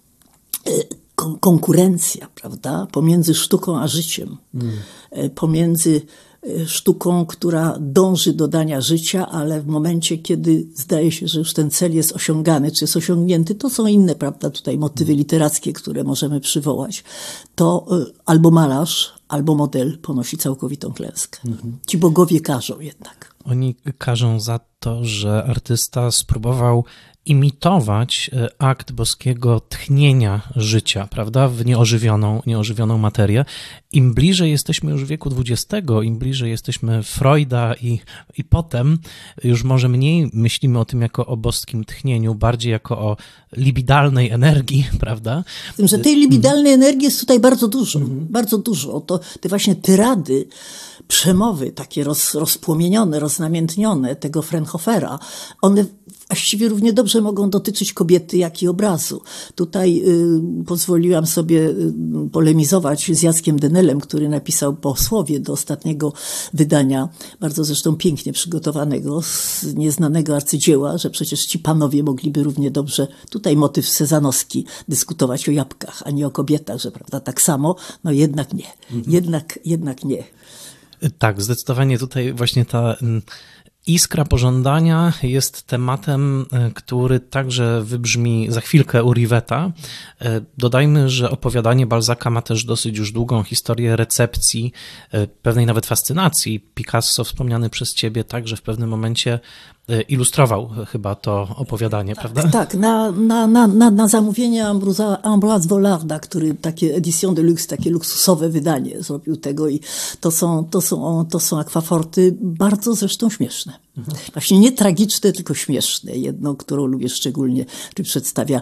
konkurencja, prawda, pomiędzy sztuką a życiem, mm. pomiędzy sztuką, która dąży do dania życia, ale w momencie, kiedy zdaje się, że już ten cel jest osiągany, czy jest osiągnięty, to są inne, prawda, tutaj motywy literackie, które możemy przywołać, to albo malarz, albo model ponosi całkowitą klęskę. Mhm. Ci bogowie karzą jednak. Oni karzą za to, że artysta spróbował imitować akt boskiego tchnienia życia, prawda, w nieożywioną, nieożywioną materię. Im bliżej jesteśmy już wieku dwudziestego, im bliżej jesteśmy Freuda i, i potem już może mniej myślimy o tym jako o boskim tchnieniu, bardziej jako o libidalnej energii, prawda? Z tym, że tej libidalnej energii jest tutaj bardzo dużo, mhm. bardzo dużo. To te właśnie tyrady, przemowy takie roz, rozpłomienione, roznamiętnione tego Fraunhofera, one właściwie równie dobrze mogą dotyczyć kobiety, jak i obrazu. Tutaj y, pozwoliłam sobie y, polemizować z Jackiem Denelem, który napisał posłowie do ostatniego wydania, bardzo zresztą pięknie przygotowanego, z nieznanego arcydzieła, że przecież ci panowie mogliby równie dobrze, tutaj motyw sezanowski, dyskutować o jabłkach, a nie o kobietach, że prawda, tak samo, no jednak nie, mhm. jednak, jednak nie. Tak, zdecydowanie tutaj właśnie ta iskra pożądania jest tematem, który także wybrzmi za chwilkę u Rivetta. Dodajmy, że opowiadanie Balzaca ma też dosyć już długą historię recepcji, pewnej nawet fascynacji. Picasso, wspomniany przez ciebie, także w pewnym momencie ilustrował chyba to opowiadanie, tak, prawda? Tak, na, na, na, na, na zamówienie Ambroise, Ambroise Wollarda, który takie édition de luxe, takie luksusowe wydanie zrobił tego i to są, to są, to są akwaforty bardzo zresztą śmieszne. Mhm. Właśnie nie tragiczne, tylko śmieszne. Jedną, którą lubię szczególnie, który przedstawia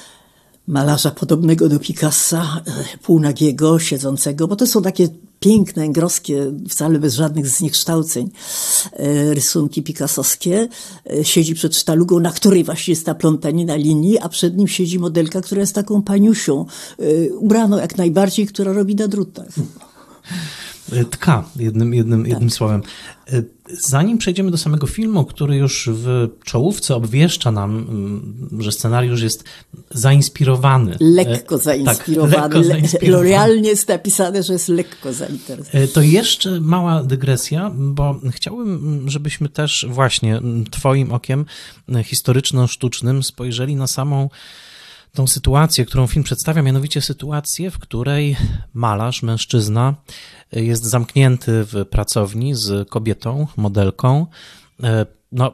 malarza podobnego do Picassa, półnagiego, siedzącego, bo to są takie piękne, engroskie, wcale bez żadnych zniekształceń rysunki picassowskie. Siedzi przed sztalugą, na której właśnie jest ta plątanina linii, a przed nim siedzi modelka, która jest taką paniusią, ubraną jak najbardziej, która robi na drutach. Tka, jednym, jednym, tak. jednym słowem. Zanim przejdziemy do samego filmu, który już w czołówce obwieszcza nam, że scenariusz jest zainspirowany. Lekko zainspirowany. Tak, lekko zainspirowany. L'Orealnie jest napisane, że jest lekko zainteresowany. To jeszcze mała dygresja, bo chciałbym, żebyśmy też właśnie twoim okiem historyczno-sztucznym spojrzeli na samą tą sytuację, którą film przedstawia, mianowicie sytuację, w której malarz, mężczyzna jest zamknięty w pracowni z kobietą, modelką, no,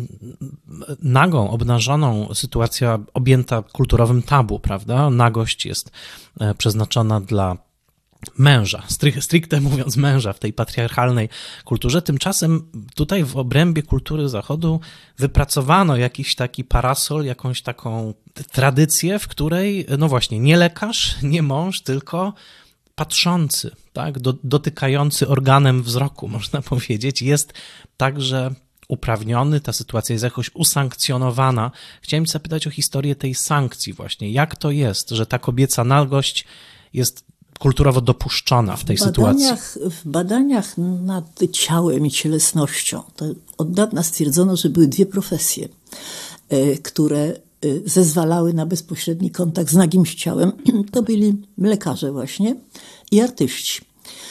nagą, obnażoną, sytuacja objęta kulturowym tabu, prawda? Nagość jest przeznaczona dla męża, stricte mówiąc męża w tej patriarchalnej kulturze. Tymczasem tutaj w obrębie kultury Zachodu wypracowano jakiś taki parasol, jakąś taką tradycję, w której, no właśnie, nie lekarz, nie mąż, tylko patrzący, tak, Do, dotykający organem wzroku, można powiedzieć, jest także uprawniony, ta sytuacja jest jakoś usankcjonowana. Chciałem zapytać o historię tej sankcji właśnie. Jak to jest, że ta kobieca nagość jest kulturowo dopuszczona w tej w badaniach, sytuacji? W badaniach nad ciałem i cielesnością to od dawna stwierdzono, że były dwie profesje, które zezwalały na bezpośredni kontakt z nagim ciałem. To byli lekarze właśnie i artyści.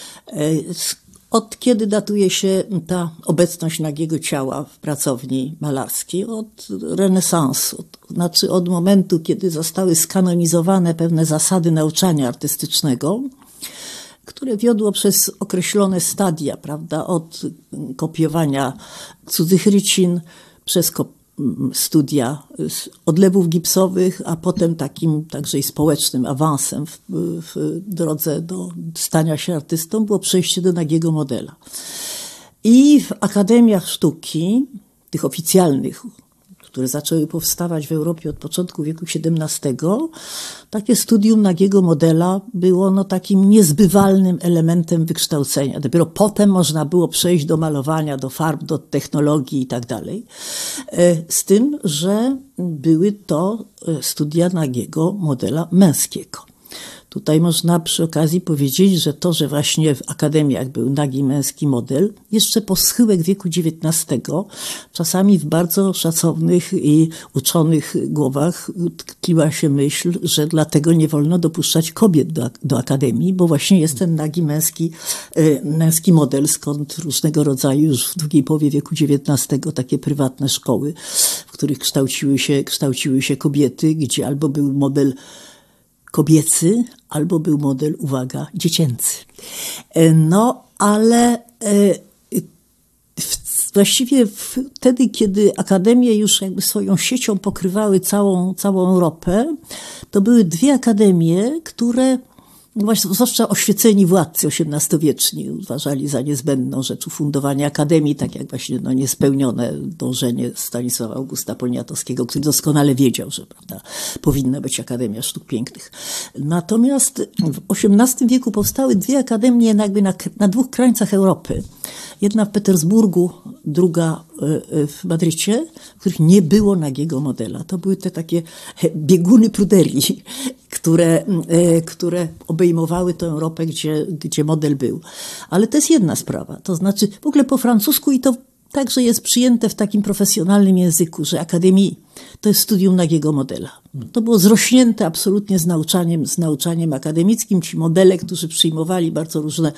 Od kiedy datuje się ta obecność nagiego ciała w pracowni malarskiej? Od renesansu, znaczy od momentu, kiedy zostały skanonizowane pewne zasady nauczania artystycznego, które wiodło przez określone stadia, prawda, od kopiowania cudzych rycin, przez studia odlewów gipsowych, a potem takim także i społecznym awansem w, w drodze do stania się artystą było przejście do nagiego modela. I w akademiach sztuki, tych oficjalnych, które zaczęły powstawać w Europie od początku wieku siedemnastego, takie studium nagiego modela było no takim niezbywalnym elementem wykształcenia. Dopiero potem można było przejść do malowania, do farb, do technologii i tak dalej. Z tym, że były to studia nagiego modela męskiego. Tutaj można przy okazji powiedzieć, że to, że właśnie w akademiach był nagi męski model, jeszcze po schyłek wieku dziewiętnastego, czasami w bardzo szacownych i uczonych głowach tkliła się myśl, że dlatego nie wolno dopuszczać kobiet do, do akademii, bo właśnie jest ten nagi męski, męski model, skąd różnego rodzaju już w drugiej połowie wieku dziewiętnastego takie prywatne szkoły, w których kształciły się, kształciły się kobiety, gdzie albo był model kobiecy, albo był model, uwaga, dziecięcy. No, ale właściwie wtedy, kiedy akademie już jakby swoją siecią pokrywały całą, całą Europę, to były dwie akademie, które właśnie, zwłaszcza oświeceni władcy osiemnastowieczni uważali za niezbędną rzecz ufundowania akademii, tak jak właśnie no, niespełnione dążenie Stanisława Augusta Poniatowskiego, który doskonale wiedział, że prawda, powinna być Akademia Sztuk Pięknych. Natomiast w osiemnastym wieku powstały dwie akademie jakby na, na dwóch krańcach Europy. Jedna w Petersburgu, druga w Madrycie, w których nie było nagiego modela. To były te takie bieguny pruderii, które, które obejmowały tę Europę, gdzie, gdzie model był. Ale to jest jedna sprawa. To znaczy w ogóle po francusku i to także jest przyjęte w takim profesjonalnym języku, że akademii to jest studium nagiego modela. To było zrośnięte absolutnie z nauczaniem, z nauczaniem akademickim. Ci modele, którzy przyjmowali bardzo różne,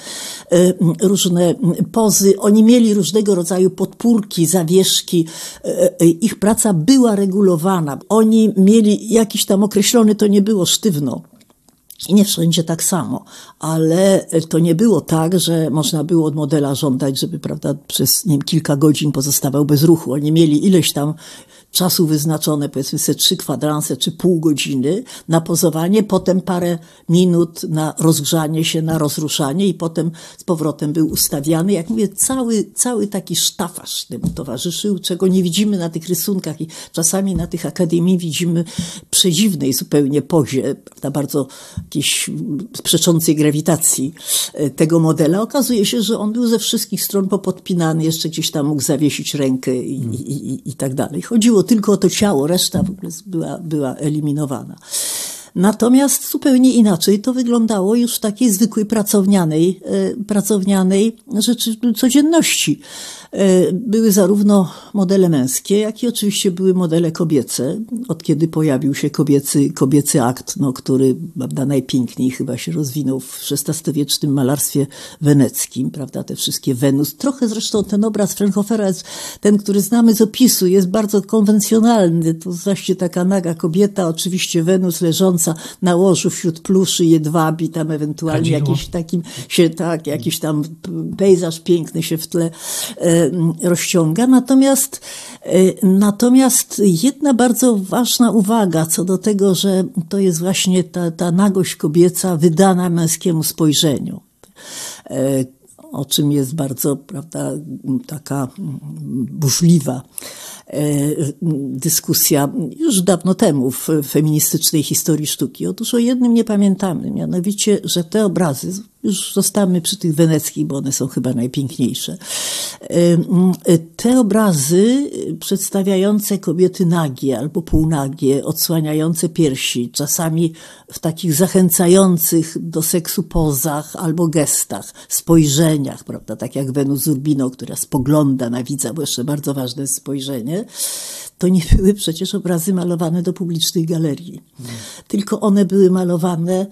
różne pozy, oni mieli różnego rodzaju podpórki, zawieszki. Ich praca była regulowana. Oni mieli jakiś tam określony, to nie było sztywno. I nie wszędzie tak samo, ale to nie było tak, że można było od modela żądać, żeby, prawda, przez nie wiem, kilka godzin pozostawał bez ruchu. Oni mieli ileś tam czasu wyznaczone, powiedzmy sobie trzy kwadranse czy pół godziny na pozowanie, potem parę minut na rozgrzanie się, na rozruszanie i potem z powrotem był ustawiany. Jak mówię, cały, cały taki sztafaż temu towarzyszył, czego nie widzimy na tych rysunkach i czasami na tych akademii widzimy przedziwnej zupełnie pozie, prawda, bardzo jakiejś przeczącej grawitacji tego modela. Okazuje się, że on był ze wszystkich stron popodpinany, jeszcze gdzieś tam mógł zawiesić rękę i, i, i, i tak dalej. Chodziło tylko o to ciało, reszta w ogóle była, była eliminowana. Natomiast zupełnie inaczej to wyglądało już w takiej zwykłej pracownianej, pracownianej rzeczy, codzienności. Były zarówno modele męskie, jak i oczywiście były modele kobiece. Od kiedy pojawił się kobiecy, kobiecy akt, no, który prawda, najpiękniej chyba się rozwinął w szesnastowiecznym malarstwie weneckim, prawda, te wszystkie Wenus. Trochę zresztą ten obraz Fraunhofera, jest ten, który znamy z opisu, jest bardzo konwencjonalny. To właśnie taka naga kobieta, oczywiście Wenus leżąca na łożu wśród pluszy, jedwabi, tam ewentualnie Kadzidło. jakiś takim się, tak, jakiś tam pejzaż piękny się w tle e, rozciąga. Natomiast, e, natomiast jedna bardzo ważna uwaga co do tego, że to jest właśnie ta, ta nagość kobieca wydana męskiemu spojrzeniu. E, o czym jest bardzo, prawda, taka burzliwa dyskusja już dawno temu w feministycznej historii sztuki. Otóż o jednym nie pamiętamy, mianowicie, że te obrazy, już zostawmy przy tych weneckich, bo one są chyba najpiękniejsze, te obrazy przedstawiające kobiety nagie albo półnagie, odsłaniające piersi, czasami w takich zachęcających do seksu pozach albo gestach, spojrzeniach, prawda, tak jak Wenus z Urbino, która spogląda na widza, bo jeszcze bardzo ważne jest spojrzenie, to nie były przecież obrazy malowane do publicznej galerii. Hmm. Tylko one były malowane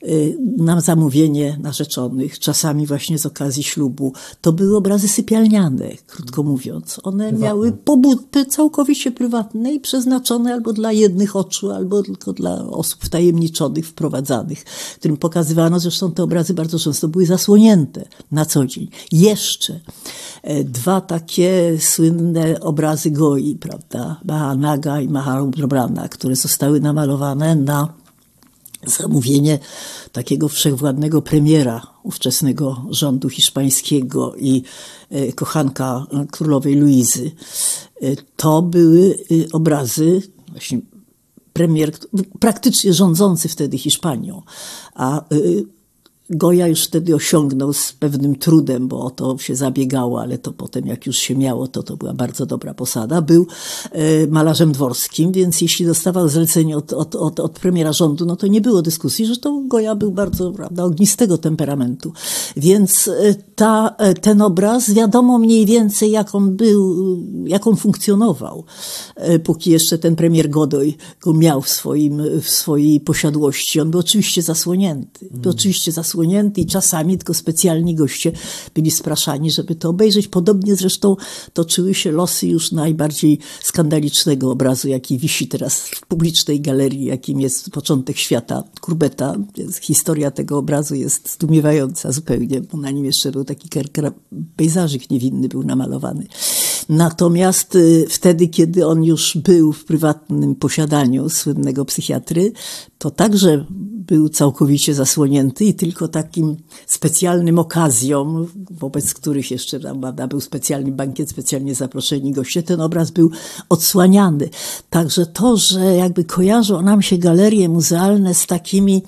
na zamówienie narzeczonych, czasami właśnie z okazji ślubu. To były obrazy sypialniane, krótko mówiąc. One prywatne. Miały pobudty całkowicie prywatne i przeznaczone albo dla jednych oczu, albo tylko dla osób wtajemniczonych, wprowadzanych, którym pokazywano, zresztą te obrazy bardzo często były zasłonięte na co dzień. Jeszcze dwa takie słynne obrazy Goi, prawda, Mahanaga i Mahaprabhana, które zostały namalowane na zamówienie takiego wszechwładnego premiera ówczesnego rządu hiszpańskiego i kochanka królowej Luizy. To były obrazy, właśnie premier praktycznie rządzący wtedy Hiszpanią, a Goya już wtedy osiągnął z pewnym trudem, bo o to się zabiegało, ale to potem jak już się miało, to to była bardzo dobra posada. Był e, malarzem dworskim, więc jeśli dostawał zlecenie od, od, od, od premiera rządu, no to nie było dyskusji, że to Goya był bardzo, prawda, ognistego temperamentu. Więc e, ta, e, ten obraz wiadomo mniej więcej jak on był, jak on funkcjonował, e, póki jeszcze ten premier Godoy go miał w, swoim, w swojej posiadłości. On był oczywiście zasłonięty. Był oczywiście zasłonięty. I czasami tylko specjalni goście byli spraszani, żeby to obejrzeć. Podobnie zresztą toczyły się losy już najbardziej skandalicznego obrazu, jaki wisi teraz w publicznej galerii, jakim jest Początek świata Courbeta. Historia tego obrazu jest zdumiewająca zupełnie, bo na nim jeszcze był taki pejzażyk niewinny był namalowany. Natomiast y, wtedy, kiedy on już był w prywatnym posiadaniu słynnego psychiatry, to także był całkowicie zasłonięty i tylko takim specjalnym okazjom, wobec których jeszcze tam był specjalny bankiet, specjalnie zaproszeni goście, ten obraz był odsłaniany. Także to, że jakby kojarzą nam się galerie muzealne z takimi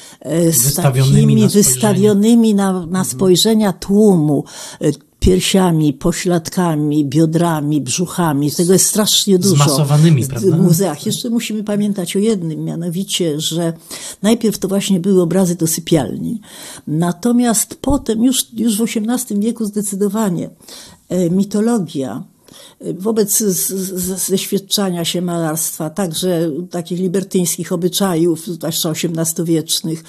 z wystawionymi takimi na wystawionymi na, na spojrzenia tłumu, piersiami, pośladkami, biodrami, brzuchami. Tego jest strasznie dużo. Zmasowanymi, prawda? W muzeach. Jeszcze musimy pamiętać o jednym, mianowicie, że najpierw to właśnie były obrazy do sypialni. Natomiast potem, już, już w osiemnastym wieku zdecydowanie, mitologia wobec zeświadczania się malarstwa, także takich libertyńskich obyczajów, zwłaszcza osiemnastowiecznych,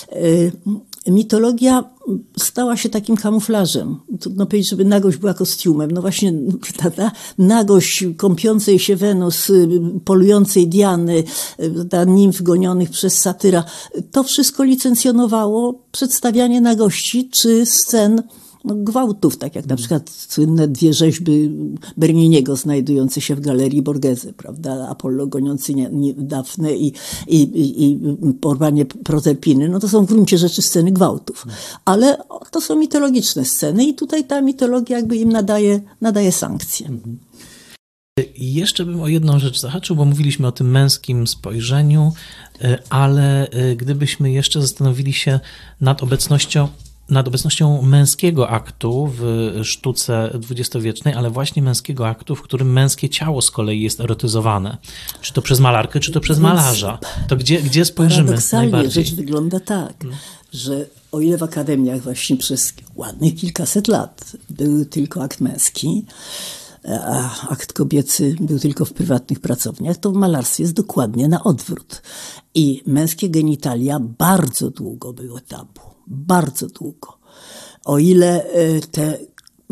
mitologia stała się takim kamuflażem. Trudno powiedzieć, żeby nagość była kostiumem. No właśnie ta, ta nagość kąpiącej się Wenus, polującej Diany, ta nimf gonionych przez satyra, to wszystko licencjonowało przedstawianie nagości czy scen no, gwałtów, tak jak na przykład słynne dwie rzeźby Berniniego znajdujące się w galerii Borghese, prawda? Apollo goniący Dafnę i, i, i, i porwanie Proserpiny. No to są w gruncie rzeczy sceny gwałtów. Ale to są mitologiczne sceny i tutaj ta mitologia jakby im nadaje, nadaje sankcje. I jeszcze bym o jedną rzecz zahaczył, bo mówiliśmy o tym męskim spojrzeniu, ale gdybyśmy jeszcze zastanowili się nad obecnością nad obecnością męskiego aktu w sztuce dwudziestowiecznej, ale właśnie męskiego aktu, w którym męskie ciało z kolei jest erotyzowane. Czy to przez malarkę, czy to przez malarza. To gdzie, gdzie spojrzymy paradoksalnie najbardziej? Rzecz wygląda tak, no. że o ile w akademiach właśnie przez ładnych kilkaset lat był tylko akt męski, a akt kobiecy był tylko w prywatnych pracowniach, to w malarstwie jest dokładnie na odwrót. I męskie genitalia bardzo długo były tabu. Bardzo długo. O ile te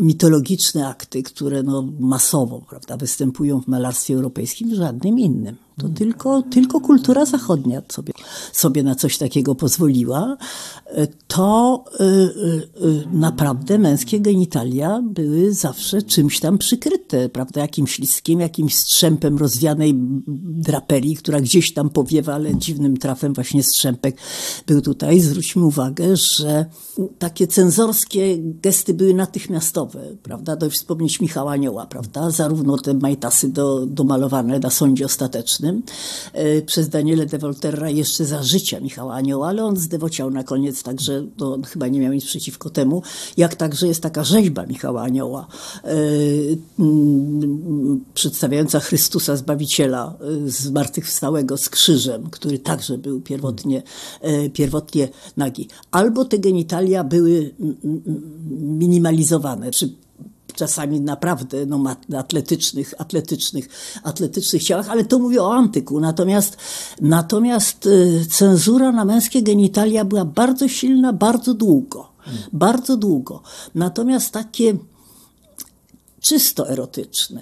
mitologiczne akty, które no masowo, prawda, występują w malarstwie europejskim, w żadnym innym. To tylko, tylko kultura zachodnia sobie, sobie na coś takiego pozwoliła. To y, y, naprawdę męskie genitalia były zawsze czymś tam przykryte, prawda? Jakimś listkiem, jakimś strzępem rozwianej draperii, która gdzieś tam powiewa, ale dziwnym trafem właśnie strzępek był tutaj. Zwróćmy uwagę, że takie cenzorskie gesty były natychmiastowe, prawda? Dość wspomnieć Michała Anioła, prawda? Zarówno te majtasy do, domalowane na sądzie ostatecznym e, przez Daniele de Volterra jeszcze za życia Michała Anioła, ale on zdewociał na koniec, także no, on chyba nie miał nic przeciwko temu, jak także jest taka rzeźba Michała Anioła e, m, przedstawiająca Chrystusa Zbawiciela e, zmartwychwstałego z krzyżem, który także był pierwotnie, e, pierwotnie nagi. Albo te genitalia były minimalizowane, czy czasami naprawdę no, atletycznych, atletycznych, atletycznych ciałach, ale to mówię o antyku. Natomiast, natomiast y, cenzura na męskie genitalia była bardzo silna, bardzo długo. Hmm. Bardzo długo. Natomiast takie czysto erotyczne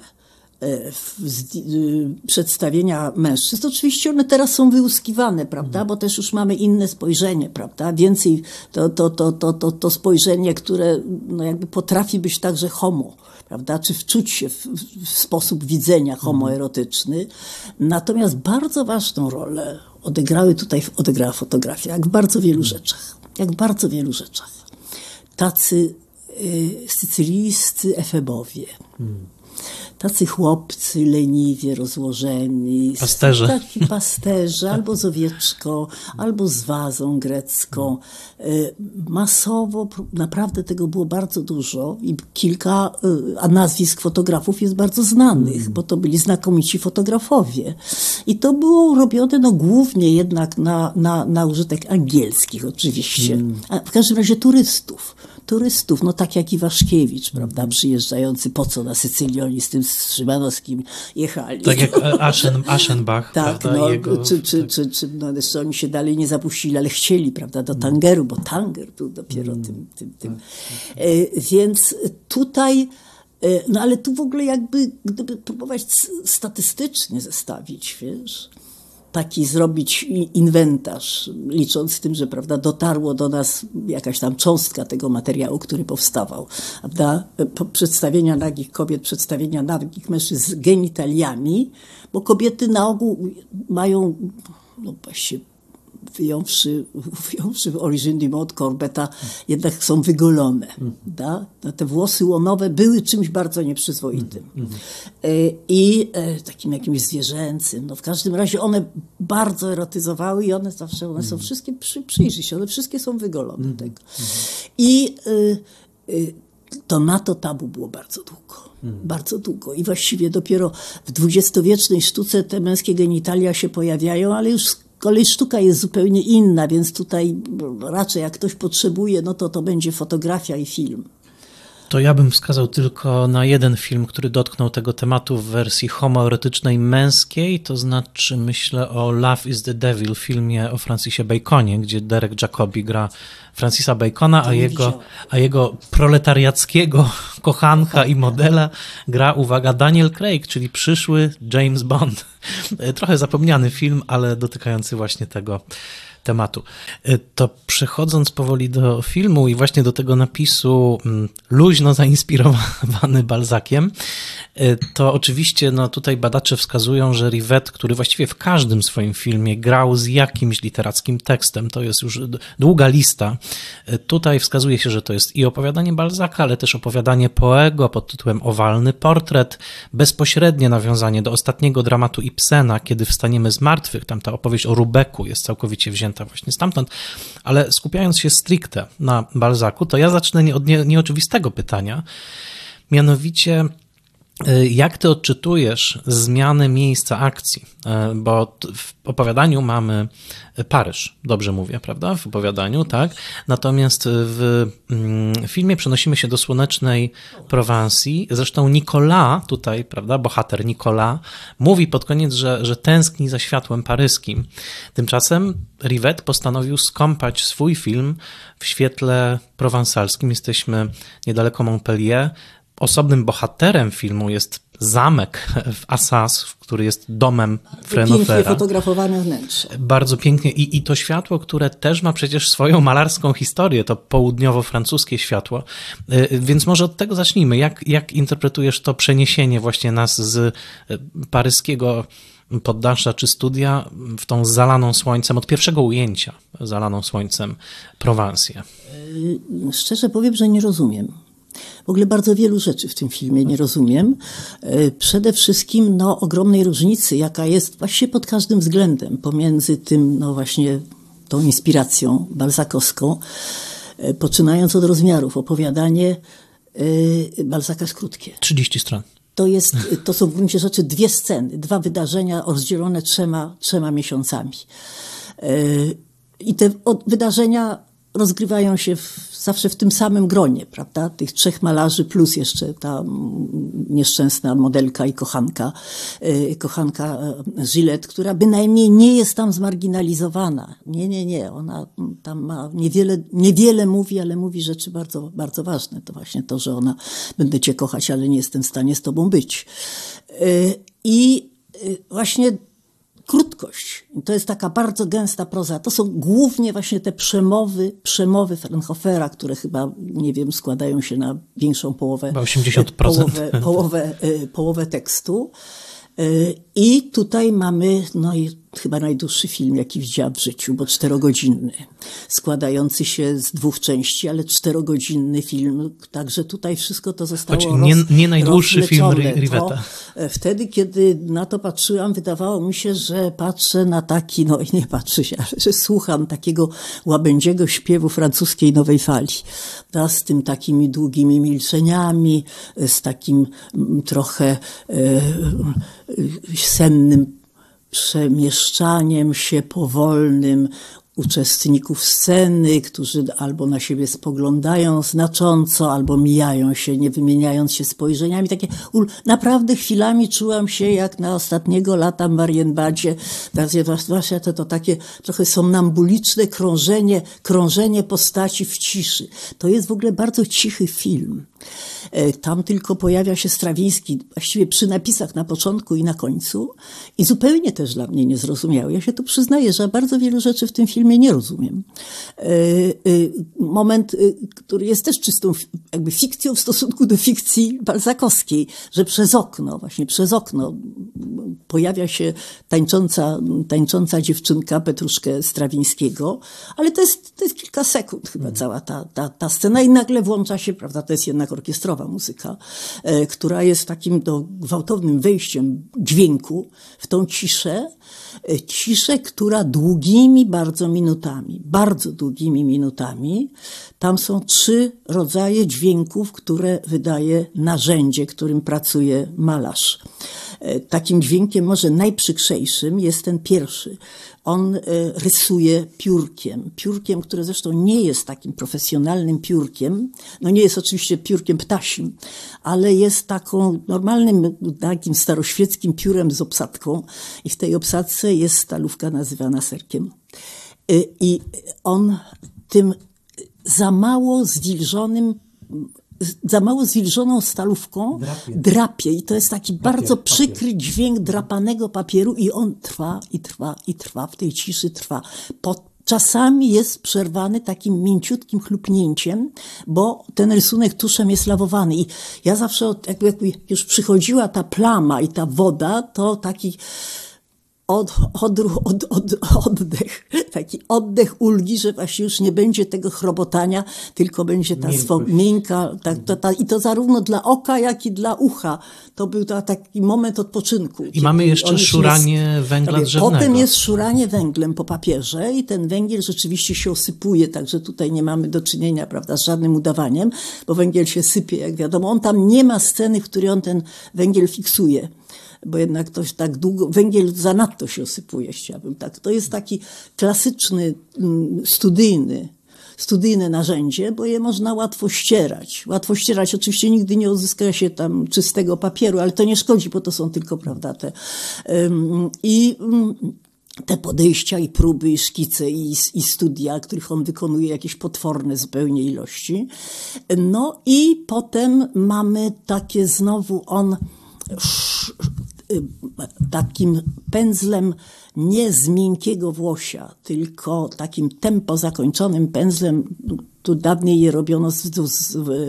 przedstawienia mężczyzn. Oczywiście one teraz są wyłuskiwane, prawda, bo też już mamy inne spojrzenie, prawda, więcej to, to, to, to, to, to spojrzenie, które no jakby potrafi być także homo, prawda, czy wczuć się w, w sposób widzenia homoerotyczny. Natomiast bardzo ważną rolę odegrały tutaj, odegrała fotografia, jak w bardzo wielu rzeczach, jak w bardzo wielu rzeczach. Tacy y, sycylijscy efebowie, hmm. Tacy chłopcy leniwie rozłożeni. Pasterze. Taki pasterze, albo z owieczką, albo z wazą grecką. Masowo, naprawdę tego było bardzo dużo i kilka, a nazwisk fotografów jest bardzo znanych, mm. bo to byli znakomici fotografowie. I to było robione no, głównie jednak na, na, na użytek angielskich oczywiście, mm. a w każdym razie turystów. Turystów, no tak jak Iwaszkiewicz, prawda, przyjeżdżający po co na Sycylię, oni z tym Szymanowskim jechali. Tak jak Aschen, Aschenbach, tak, prawda? No, Jego, czy, czy, tak. czy, czy, no jeszcze oni się dalej nie zapuścili, ale chcieli, prawda, do Tangeru, bo Tanger był dopiero mm. tym, tym, tym. E, więc tutaj, e, no ale tu w ogóle jakby, gdyby próbować statystycznie zestawić, wiesz, taki zrobić inwentarz, licząc z tym, że prawda, dotarło do nas jakaś tam cząstka tego materiału, który powstawał. Prawda? Przedstawienia nagich kobiet, przedstawienia nagich mężczyzn z genitaliami, bo kobiety na ogół mają, no właśnie wyjąwszy, wyjąwszy w Origine du Mode Courbeta, jednak są wygolone. Da? No, te włosy łonowe były czymś bardzo nieprzyzwoitym. I e, takim jakimś zwierzęcym. No, w każdym razie one bardzo erotyzowały i one zawsze, one są wszystkie, przy, przyjrzyj się, one wszystkie są wygolone. Tak? I e, e, to na to tabu było bardzo długo. Hmm. Bardzo długo. I właściwie dopiero w dwudziestowiecznej sztuce te męskie genitalia się pojawiają, ale już z kolei sztuka jest zupełnie inna, więc tutaj raczej jak ktoś potrzebuje, no to to będzie fotografia i film. To ja bym wskazał tylko na jeden film, który dotknął tego tematu w wersji homoerotycznej męskiej, to znaczy myślę o Love is the Devil, filmie o Francisie Baconie, gdzie Derek Jacobi gra Francisa Bacona, a jego, a jego proletariackiego kochanka i modela gra, uwaga, Daniel Craig, czyli przyszły James Bond. Trochę zapomniany film, ale dotykający właśnie tego tematu. To przechodząc powoli do filmu i właśnie do tego napisu luźno zainspirowany Balzaciem, to oczywiście no, tutaj badacze wskazują, że Rivette, który właściwie w każdym swoim filmie grał z jakimś literackim tekstem, to jest już długa lista. Tutaj wskazuje się, że to jest i opowiadanie Balzaca, ale też opowiadanie Poego pod tytułem Owalny portret, bezpośrednie nawiązanie do ostatniego dramatu Ibsena, Kiedy wstaniemy z martwych, tam ta opowieść o Rubeku jest całkowicie wzięta właśnie stamtąd, ale skupiając się stricte na Balzacu, to ja zacznę od nie, nieoczywistego pytania, mianowicie jak ty odczytujesz zmianę miejsca akcji? Bo w opowiadaniu mamy Paryż, dobrze mówię, prawda? W opowiadaniu, tak? Natomiast w filmie przenosimy się do słonecznej Prowansji. Zresztą Nicolas, tutaj, prawda, bohater Nicolas, mówi pod koniec, że, że tęskni za światłem paryskim. Tymczasem Rivette postanowił skąpać swój film w świetle prowansalskim. Jesteśmy niedaleko Montpellier. Osobnym bohaterem filmu jest zamek w Assas, który jest domem Frère Pięknie Nofera. fotografowane wnętrze. Bardzo pięknie. I, I to światło, które też ma przecież swoją malarską historię, to południowo-francuskie światło. Więc może od tego zacznijmy. Jak, jak interpretujesz to przeniesienie właśnie nas z paryskiego poddasza czy studia w tą zalaną słońcem, od pierwszego ujęcia zalaną słońcem Prowansję? Szczerze powiem, że nie rozumiem. W ogóle bardzo wielu rzeczy w tym filmie nie rozumiem. Przede wszystkim no, ogromnej różnicy, jaka jest właściwie pod każdym względem pomiędzy tym, no właśnie tą inspiracją balzakowską, poczynając od rozmiarów. Opowiadanie Balzaka jest krótkie. trzydzieści stron. To, jest, to są w gruncie rzeczy dwie sceny, dwa wydarzenia rozdzielone trzema, trzema miesiącami. I te wydarzenia rozgrywają się w, zawsze w tym samym gronie, prawda? Tych trzech malarzy plus jeszcze ta nieszczęsna modelka i kochanka, yy, kochanka Gillette, która bynajmniej nie jest tam zmarginalizowana. Nie, nie, nie. Ona tam ma niewiele, niewiele mówi, ale mówi rzeczy bardzo, bardzo ważne. To właśnie to, że ona będę cię kochać, ale nie jestem w stanie z tobą być. Yy, I yy, właśnie krótkość. To jest taka bardzo gęsta proza. To są głównie właśnie te przemowy, przemowy Fraunhofera, które chyba, nie wiem, składają się na większą połowę, osiemdziesiąt procent. połowę, połowę, połowę tekstu. I tutaj mamy, no i chyba najdłuższy film, jaki widziałam w życiu, bo czterogodzinny, składający się z dwóch części, ale czterogodzinny film, także tutaj wszystko to zostało Choć nie, nie najdłuższy film Rivetta. Wtedy, kiedy na to patrzyłam, wydawało mi się, że patrzę na taki, no nie patrzę się, ale że słucham takiego łabędziego śpiewu francuskiej nowej fali, da, z tym takimi długimi milczeniami, z takim trochę e, sennym przemieszczaniem się powolnym uczestników sceny, którzy albo na siebie spoglądają znacząco, albo mijają się, nie wymieniając się spojrzeniami. Takie, naprawdę chwilami czułam się jak na ostatniego lata w Marienbadzie. Zwłaszcza to, to takie trochę somnambuliczne krążenie, krążenie postaci w ciszy. To jest w ogóle bardzo cichy film. Tam tylko pojawia się Strawiński, właściwie przy napisach na początku i na końcu i zupełnie też dla mnie niezrozumiały. Ja się tu przyznaję, że bardzo wielu rzeczy w tym filmie nie rozumiem. Moment, który jest też czystą jakby fikcją w stosunku do fikcji balzakowskiej, że przez okno, właśnie przez okno pojawia się tańcząca, tańcząca dziewczynka Petruszkę Strawińskiego, ale to jest, to jest kilka sekund chyba cała ta, ta, ta scena i nagle włącza się, prawda, to jest jednak orkiestrowa muzyka, e, która jest takim do, gwałtownym wejściem dźwięku w tą ciszę, e, ciszę, która długimi bardzo minutami, bardzo długimi minutami, tam są trzy rodzaje dźwięków, które wydaje narzędzie, którym pracuje malarz. E, takim dźwiękiem może najprzykrzejszym jest ten pierwszy. On rysuje piórkiem, piórkiem, które zresztą nie jest takim profesjonalnym piórkiem, no nie jest oczywiście piórkiem ptasim, ale jest taką normalnym, takim staroświeckim piórem z obsadką i w tej obsadce jest stalówka nazywana serkiem. I on tym za mało zwilżonym za mało zwilżoną stalówką drapie. drapie. I to jest taki papier, bardzo przykry papier. dźwięk drapanego papieru i on trwa i trwa i trwa, w tej ciszy trwa. Po, czasami jest przerwany takim mięciutkim chlupnięciem, bo ten rysunek tuszem jest lawowany. I ja zawsze, jakby, jakby już przychodziła ta plama i ta woda, to taki Od, odruch, od, od, oddech, taki oddech ulgi, że właśnie już nie będzie tego chrobotania, tylko będzie ta swo, miękka, ta, ta, ta, i to zarówno dla oka, jak i dla ucha. To był ta, taki moment odpoczynku. I mamy jeszcze szuranie jest, węgla drzewnego. Potem jest szuranie węglem po papierze i ten węgiel rzeczywiście się osypuje, także tutaj nie mamy do czynienia, prawda, z żadnym udawaniem, bo węgiel się sypie, jak wiadomo. On tam nie ma sceny, w której on ten węgiel fiksuje, bo jednak to tak długo, węgiel zanadto się osypuje, chciałabym tak. To jest taki klasyczny, studyjny, studyjne narzędzie, bo je można łatwo ścierać. Łatwo ścierać, oczywiście nigdy nie odzyska się tam czystego papieru, ale to nie szkodzi, bo to są tylko, prawda, te... Um, i um, te podejścia i próby, i szkice, i, i studia, których on wykonuje jakieś potworne zupełnie ilości. No i potem mamy takie znowu, on takim pędzlem nie z miękkiego włosia, tylko takim tempo zakończonym pędzlem. Tu dawniej je robiono z, z,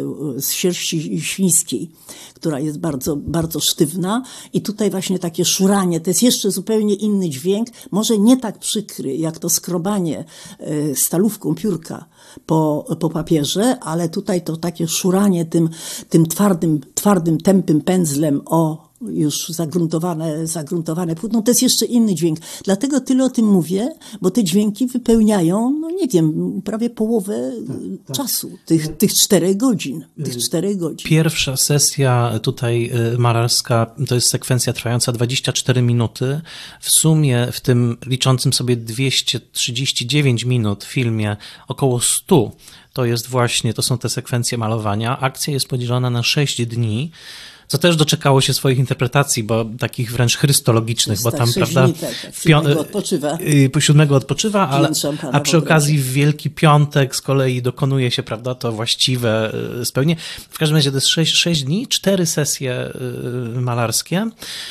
z sierści świńskiej, która jest bardzo, bardzo sztywna. I tutaj właśnie takie szuranie, to jest jeszcze zupełnie inny dźwięk, może nie tak przykry, jak to skrobanie stalówką piórka po, po papierze, ale tutaj to takie szuranie tym, tym twardym, twardym, tępym pędzlem o już zagruntowane, zagruntowane płótno, to jest jeszcze inny dźwięk. Dlatego tyle o tym mówię, bo te dźwięki wypełniają, no nie wiem, prawie połowę tak, tak. czasu, tych, tych czterech godzin, tych czterech godzin. Pierwsza sesja tutaj malarska to jest sekwencja trwająca dwadzieścia cztery minuty. W sumie w tym liczącym sobie dwieście trzydzieści dziewięć minut filmie około stu to jest właśnie, to są te sekwencje malowania. Akcja jest podzielona na sześć dni. Co też doczekało się swoich interpretacji, bo takich wręcz chrystologicznych, bo tam, prawda, dni, tak, siódmego odpoczywa. Po siódmego odpoczywa, ale, a przy okazji w Wielki Piątek z kolei dokonuje się, prawda, to właściwe spełnienie. W każdym razie to jest sześć, sześć dni, cztery sesje malarskie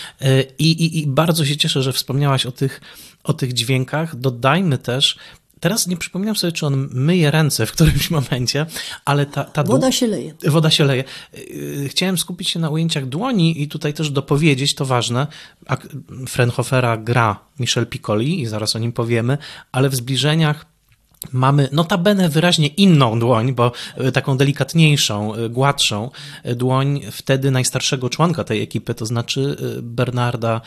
i, i, i bardzo się cieszę, że wspomniałaś o tych, o tych dźwiękach. Dodajmy też, teraz nie przypominam sobie, czy on myje ręce w którymś momencie, ale ta... ta woda się leje. Woda się leje. Chciałem skupić się na ujęciach dłoni i tutaj też dopowiedzieć, to ważne, Fraunhofera gra Michel Piccoli i zaraz o nim powiemy, ale w zbliżeniach mamy notabene wyraźnie inną dłoń, bo taką delikatniejszą, gładszą dłoń wtedy najstarszego członka tej ekipy, to znaczy Bernarda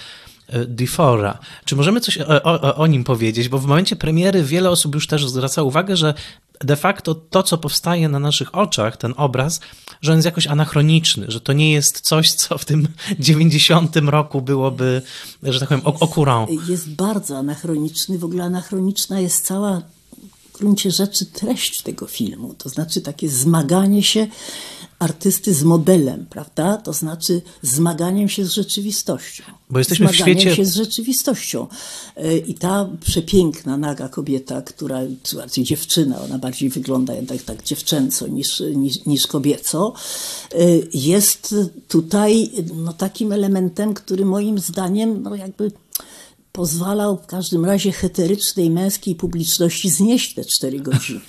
Dufora. Czy możemy coś o, o, o nim powiedzieć? Bo w momencie premiery wiele osób już też zwraca uwagę, że de facto to, co powstaje na naszych oczach, ten obraz, że on jest jakoś anachroniczny, że to nie jest coś, co w tym dziewięćdziesiątym roku byłoby, że tak powiem, au courant. Jest bardzo anachroniczny. W ogóle anachroniczna jest cała w gruncie rzeczy treść tego filmu. To znaczy takie zmaganie się artysty z modelem, prawda? To znaczy zmaganiem się z rzeczywistością. Bo jesteśmy zmaganiem w świecie... się z rzeczywistością. I ta przepiękna, naga kobieta, która, czy bardziej dziewczyna, ona bardziej wygląda jednak tak dziewczęco niż, niż, niż kobieco, jest tutaj no, takim elementem, który moim zdaniem no, jakby pozwalał w każdym razie heterycznej męskiej publiczności znieść te cztery godziny.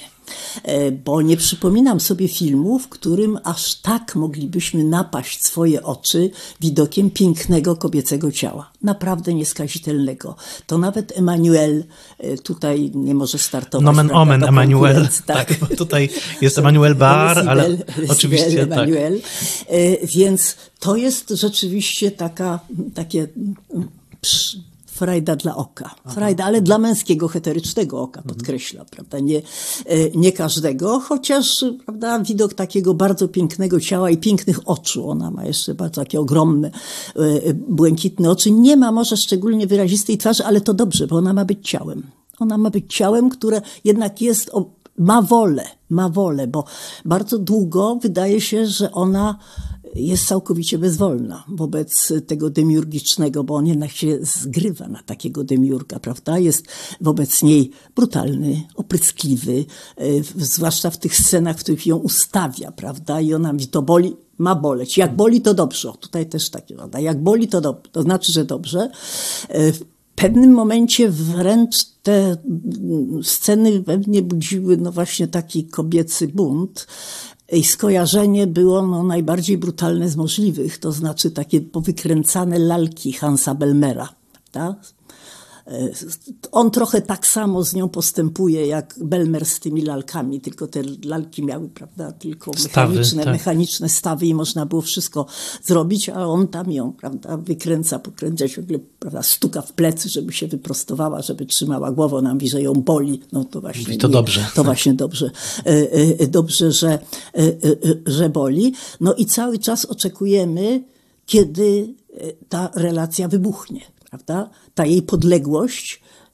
Bo nie przypominam sobie filmu, w którym aż tak moglibyśmy napaść swoje oczy widokiem pięknego kobiecego ciała. Naprawdę nieskazitelnego. To nawet Emmanuel tutaj nie może startować. Nomen omen Emmanuel. Tak, tak, bo tutaj jest Emmanuel Bar, ale oczywiście Emmanuel. Tak. Więc to jest rzeczywiście taka, takie... Psz, frajda dla oka. Frajda, ale dla męskiego, heterycznego oka, podkreślam, prawda? Nie, nie każdego, chociaż, prawda, widok takiego bardzo pięknego ciała i pięknych oczu. Ona ma jeszcze bardzo takie ogromne, błękitne oczy. Nie ma może szczególnie wyrazistej twarzy, ale to dobrze, bo ona ma być ciałem. Ona ma być ciałem, które jednak jest, ma wolę, ma wolę, bo bardzo długo wydaje się, że ona jest całkowicie bezwolna wobec tego demiurgicznego, bo on jednak się zgrywa na takiego demiurga, prawda? Jest wobec niej brutalny, opryskliwy, zwłaszcza w tych scenach, w których ją ustawia, prawda? I ona mówi, to boli, ma boleć. Jak boli, to dobrze. O, tutaj też takie, prawda? Jak boli, to, do, to znaczy, że dobrze. W pewnym momencie wręcz te sceny we mnie budziły no właśnie taki kobiecy bunt. I skojarzenie było no, najbardziej brutalne z możliwych, to znaczy takie powykręcane lalki Hansa Bellmera. Prawda? On trochę tak samo z nią postępuje jak Bellmer z tymi lalkami, tylko te lalki miały, prawda, tylko mechaniczne, stawy, tak. mechaniczne stawy i można było wszystko zrobić, a on tam ją, prawda, wykręca, pokręca się, w ogóle, prawda, stuka w plecy, żeby się wyprostowała, żeby trzymała głowę, ona mówi, że ją boli. No to właśnie I to nie, dobrze. To właśnie dobrze, dobrze, że, że boli. No i cały czas oczekujemy, kiedy ta relacja wybuchnie. Prawda? Ta jej podległość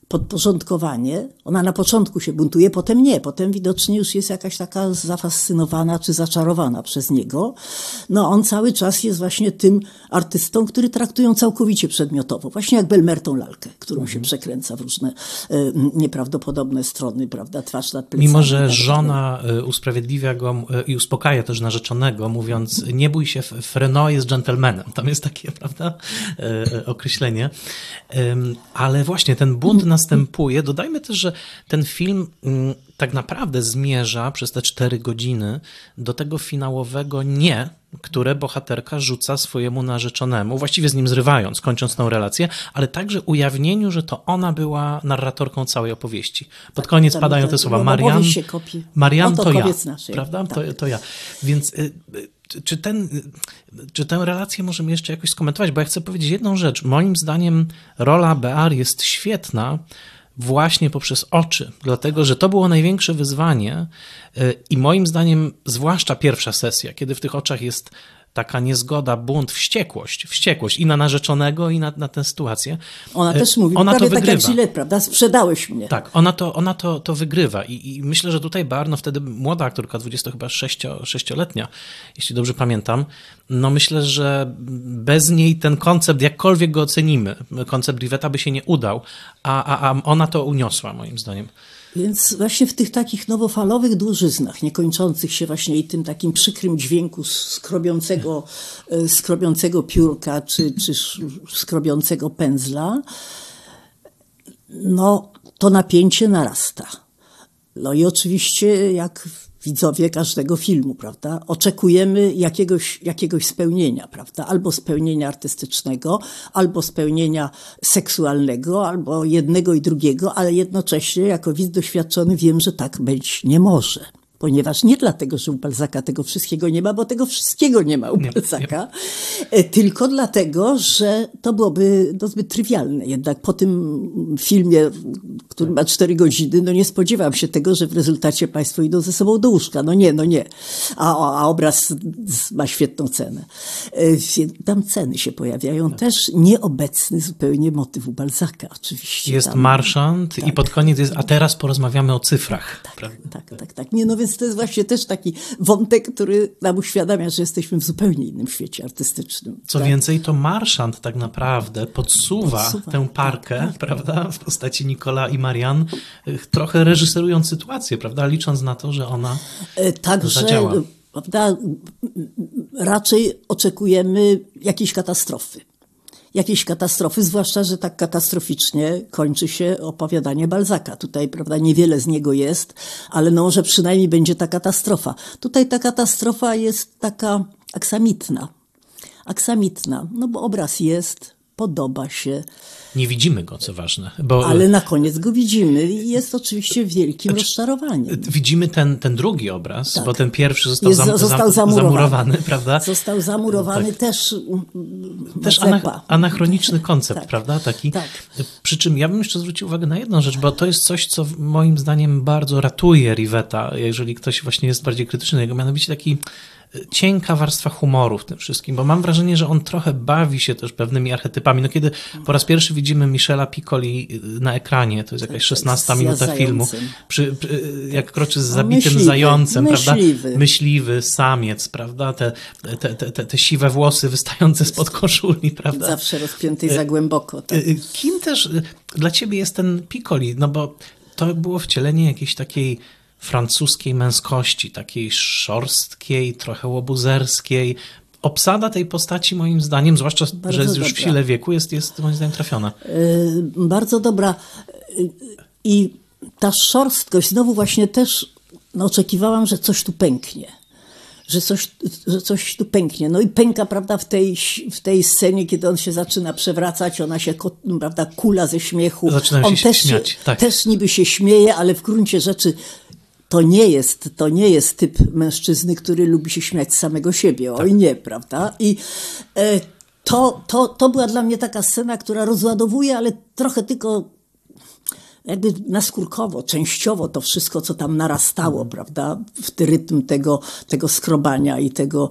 podporządkowanie. Ona na początku się buntuje, potem nie. Potem widocznie już jest jakaś taka zafascynowana czy zaczarowana przez niego. No on cały czas jest właśnie tym artystą, który traktują całkowicie przedmiotowo. Właśnie jak Belmertą lalkę, którą mhm. się przekręca w różne e, nieprawdopodobne strony, prawda, twarz nad plecami. Mimo, że żona usprawiedliwia go i uspokaja też narzeczonego, mówiąc, nie bój się, Fresnel jest dżentelmenem. Tam jest takie, prawda, e, określenie. E, ale właśnie ten bunt następuje. Dodajmy też, że ten film m, tak naprawdę zmierza przez te cztery godziny do tego finałowego nie, które bohaterka rzuca swojemu narzeczonemu, właściwie z nim zrywając, kończąc tą relację, ale także ujawnieniu, że to ona była narratorką całej opowieści. Pod tak, koniec padają te słowa, Marian, Marian no to, to ja, nasz, prawda? Tak. To, to ja. Więc y, y, czy, ten, y, czy tę relację możemy jeszcze jakoś skomentować? Bo ja chcę powiedzieć jedną rzecz. Moim zdaniem rola Bear jest świetna, właśnie poprzez oczy, dlatego że to było największe wyzwanie i moim zdaniem zwłaszcza pierwsza sesja, kiedy w tych oczach jest taka niezgoda, bunt, wściekłość, wściekłość i na narzeczonego, i na, na tę sytuację. Ona też mówi, ona prawie to tak jak Gillette, prawda? Sprzedałeś mnie. Tak, ona to, ona to, to wygrywa I, i myślę, że tutaj Bear, no wtedy młoda aktorka, dwudziestosześcioletnia, jeśli dobrze pamiętam, no myślę, że bez niej ten koncept, jakkolwiek go ocenimy, koncept Rivetta by się nie udał, a, a, a ona to uniosła moim zdaniem. Więc właśnie w tych takich nowofalowych dłużyznach, niekończących się właśnie i tym takim przykrym dźwięku skrobiącego, skrobiącego piórka czy, czy skrobiącego pędzla, no to napięcie narasta. No i oczywiście jak widzowie każdego filmu, prawda, oczekujemy jakiegoś, jakiegoś spełnienia, prawda, albo spełnienia artystycznego, albo spełnienia seksualnego, albo jednego i drugiego, ale jednocześnie jako widz doświadczony wiem, że tak być nie może. Ponieważ nie dlatego, że u Balzaca tego wszystkiego nie ma, bo tego wszystkiego nie ma u nie, Balzaca, nie. tylko dlatego, że to byłoby no, zbyt trywialne. Jednak po tym filmie, który ma cztery godziny, no nie spodziewam się tego, że w rezultacie państwo idą ze sobą do łóżka. No nie, no nie. A, a obraz ma świetną cenę. Tam ceny się pojawiają. Tak. Też nieobecny zupełnie motyw u Balzaca oczywiście. Jest tam, marszant tak. i pod koniec jest, a teraz porozmawiamy o cyfrach. Tak, tak, tak, tak. Nie, no więc to jest właśnie też taki wątek, który nam uświadamia, że jesteśmy w zupełnie innym świecie artystycznym. Co tak? więcej, to marszant tak naprawdę podsuwa, podsuwa tę parkę, tak, tak, prawda, w postaci Nicola i Marianne, trochę reżyserując sytuację, prawda, licząc na to, że ona Także, zadziała. Prawda, raczej oczekujemy jakiejś katastrofy. Jakiejś katastrofy, zwłaszcza, że tak katastroficznie kończy się opowiadanie Balzaca. Tutaj, prawda, niewiele z niego jest, ale no, że przynajmniej będzie ta katastrofa. Tutaj ta katastrofa jest taka aksamitna. Aksamitna, no bo obraz jest, podoba się. Nie widzimy go, co ważne. Bo... Ale na koniec go widzimy i jest oczywiście wielkim znaczy, rozczarowaniem. Widzimy ten, ten drugi obraz, tak. bo ten pierwszy został, jest, zam, został zamurowany. zamurowany, prawda? Został zamurowany tak. też Też ana, anachroniczny koncept, tak. prawda? Taki. Tak. Przy czym ja bym jeszcze zwrócił uwagę na jedną rzecz, bo to jest coś, co moim zdaniem bardzo ratuje Rivetta, jeżeli ktoś właśnie jest bardziej krytyczny, jego mianowicie taki cienka warstwa humoru w tym wszystkim, bo mam wrażenie, że on trochę bawi się też pewnymi archetypami. No kiedy po raz pierwszy widzimy Michela Piccoli na ekranie, to jest jakaś szesnasta minuta filmu, przy, przy, jak kroczy z zabitym myśliwy, zającem, myśliwy. prawda? Myśliwy, samiec, prawda? Te, te, te, te, te siwe włosy wystające spod koszuli, prawda? Zawsze rozpięty za głęboko. Tak. Kim też dla ciebie jest ten Piccoli? No bo to było wcielenie jakiejś takiej francuskiej męskości, takiej szorstkiej, trochę łobuzerskiej. Obsada tej postaci moim zdaniem, zwłaszcza, bardzo że jest już dobra. w sile wieku, jest, jest moim zdaniem trafiona. Yy, bardzo dobra. I ta szorstkość, znowu właśnie też no, oczekiwałam, że coś tu pęknie. Że coś, że coś tu pęknie. No i pęka, prawda, w tej, w tej scenie, kiedy on się zaczyna przewracać, ona się, prawda, kula ze śmiechu. Zaczynają on się też śmiać. Się, tak. też niby się śmieje, ale w gruncie rzeczy to nie jest, to nie jest typ mężczyzny, który lubi się śmiać z samego siebie. Oj tak. nie, prawda? I e, to, to, to była dla mnie taka scena, która rozładowuje, ale trochę tylko jakby naskórkowo, częściowo to wszystko, co tam narastało, mm. prawda, w rytm tego, tego skrobania i tego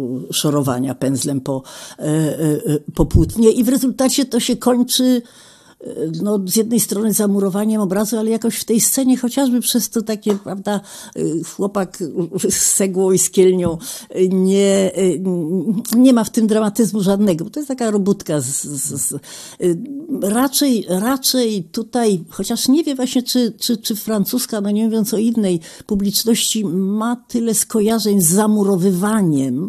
szorowania pędzlem po, e, e, po płótnie. I w rezultacie to się kończy no, z jednej strony zamurowaniem obrazu, ale jakoś w tej scenie chociażby przez to takie, prawda, chłopak z cegłą i z kielnią nie, nie ma w tym dramatyzmu żadnego, bo to jest taka robótka. Z, z, z, raczej, raczej tutaj, chociaż nie wiem właśnie, czy, czy, czy francuska, no nie mówiąc o innej publiczności, ma tyle skojarzeń z zamurowywaniem,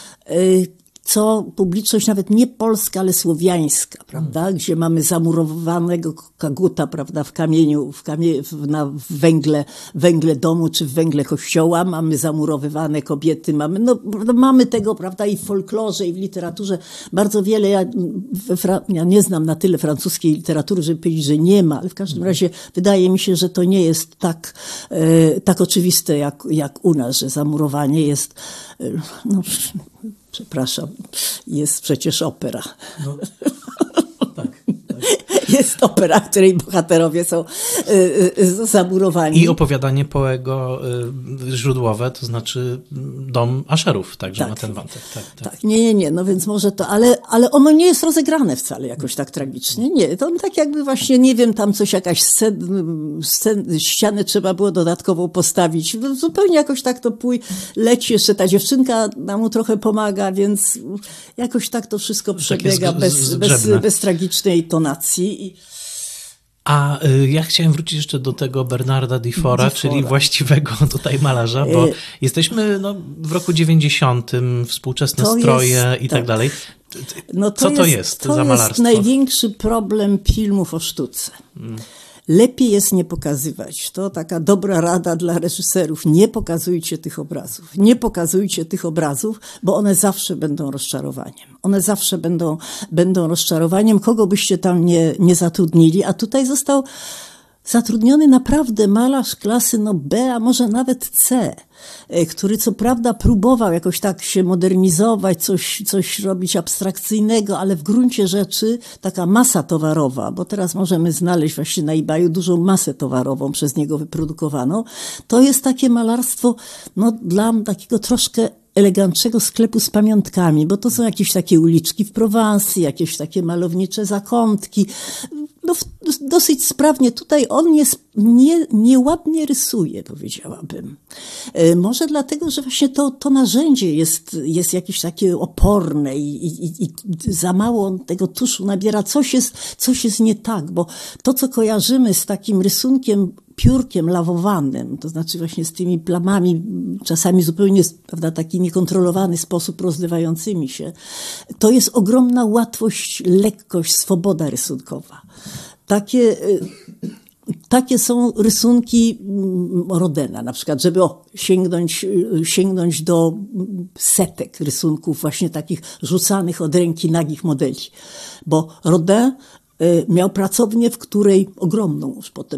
co publiczność nawet nie polska, ale słowiańska, prawda? Hmm. Gdzie mamy zamurowanego kaguta, prawda, w kamieniu, w kamie, w, na w węgle, węgle domu czy w węgle kościoła, mamy zamurowywane kobiety, mamy, no, mamy tego, prawda, i w folklorze, i w literaturze bardzo wiele. Ja, we, ja nie znam na tyle francuskiej literatury, żeby powiedzieć, że nie ma, ale w każdym razie wydaje mi się, że to nie jest tak, e, tak oczywiste jak, jak u nas, że zamurowanie jest, e, no, przepraszam, jest przecież opera. No, tak, tak. Jest opera, której bohaterowie są y, y, zamurowani. I opowiadanie Poego y, źródłowe, to znaczy Dom Asherów, także tak, ma ten wątek. Tak, tak. tak, nie, nie, nie, no więc może to, ale, ale ono nie jest rozegrane wcale jakoś tak tragicznie. Nie, to tak jakby właśnie, nie wiem, tam coś, jakaś scen, scen, ścianę trzeba było dodatkowo postawić. Zupełnie jakoś tak to pój, leci jeszcze ta dziewczynka nam mu trochę pomaga, więc jakoś tak to wszystko przebiega z, bez, z, bez, bez tragicznej tonacji. A y, ja chciałem wrócić jeszcze do tego Bernarda Diffora, czyli właściwego tutaj malarza, bo y jesteśmy no, w roku dziewięćdziesiątym, współczesne to stroje jest, i tak, tak dalej. No to Co to jest, jest to za malarstwo? To jest największy problem filmów o sztuce. Hmm. Lepiej jest nie pokazywać. To taka dobra rada dla reżyserów. Nie pokazujcie tych obrazów. Nie pokazujcie tych obrazów, bo one zawsze będą rozczarowaniem. One zawsze będą, będą rozczarowaniem, kogo byście tam nie, nie zatrudnili. A tutaj został zatrudniony naprawdę malarz klasy no B, a może nawet C, który co prawda próbował jakoś tak się modernizować, coś, coś robić abstrakcyjnego, ale w gruncie rzeczy taka masa towarowa, bo teraz możemy znaleźć właśnie na eBayu dużą masę towarową przez niego wyprodukowaną, to jest takie malarstwo no, dla takiego troszkę eleganckiego sklepu z pamiątkami, bo to są jakieś takie uliczki w Prowansji, jakieś takie malownicze zakątki. No, dosyć sprawnie. Tutaj on nie, nie, nieładnie rysuje, powiedziałabym. E, może dlatego, że właśnie to, to narzędzie jest, jest jakieś takie oporne i, i, i za mało tego tuszu nabiera. Coś jest, coś jest nie tak, bo to, co kojarzymy z takim rysunkiem piórkiem lawowanym, to znaczy właśnie z tymi plamami, czasami zupełnie, prawda, taki niekontrolowany sposób rozlewającymi się, to jest ogromna łatwość, lekkość, swoboda rysunkowa. Takie, takie są rysunki Rodena, na przykład, żeby o, sięgnąć, sięgnąć do setek rysunków właśnie takich rzucanych od ręki nagich modeli. Bo Rodin miał pracownię, w której, ogromną już potem,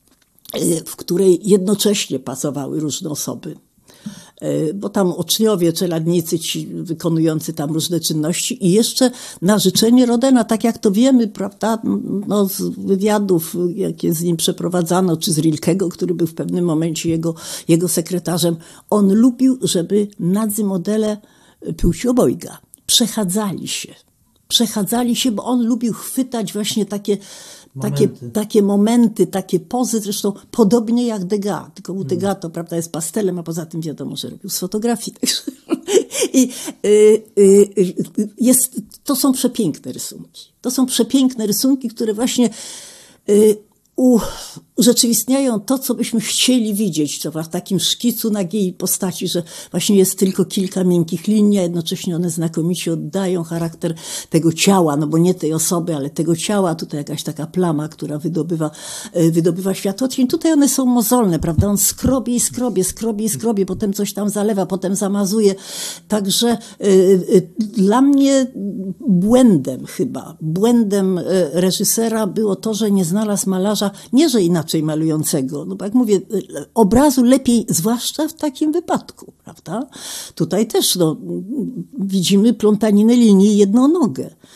w której jednocześnie pasowały różne osoby. Bo tam uczniowie, czeladnicy, ci wykonujący tam różne czynności i jeszcze na życzenie Rodena, tak jak to wiemy, prawda, no, z wywiadów, jakie z nim przeprowadzano, czy z Rilkego, który był w pewnym momencie jego, jego sekretarzem, on lubił, żeby nadzy modele płci obojga przechadzali się. Przechadzali się, bo on lubił chwytać właśnie takie Takie, takie momenty, takie pozy, zresztą podobnie jak Degas, tylko u Degas to, prawda, jest pastelem, a poza tym wiadomo, że robił z fotografii. I y, y, jest, to są przepiękne rysunki. To są przepiękne rysunki, które właśnie y, u, urzeczywistniają to, co byśmy chcieli widzieć, to w takim szkicu nagiej postaci, że właśnie jest tylko kilka miękkich linii, a jednocześnie one znakomicie oddają charakter tego ciała, no bo nie tej osoby, ale tego ciała. Tutaj jakaś taka plama, która wydobywa, wydobywa światłodzień. Tutaj one są mozolne, prawda? On skrobie i skrobie, skrobie i skrobie, potem coś tam zalewa, potem zamazuje. Także y, y, dla mnie błędem chyba, błędem reżysera było to, że nie znalazł malarza, nie że inaczej malującego, no bo jak mówię, obrazu lepiej, zwłaszcza w takim wypadku, prawda? Tutaj też no, widzimy plątaninę linii i jedną nogę.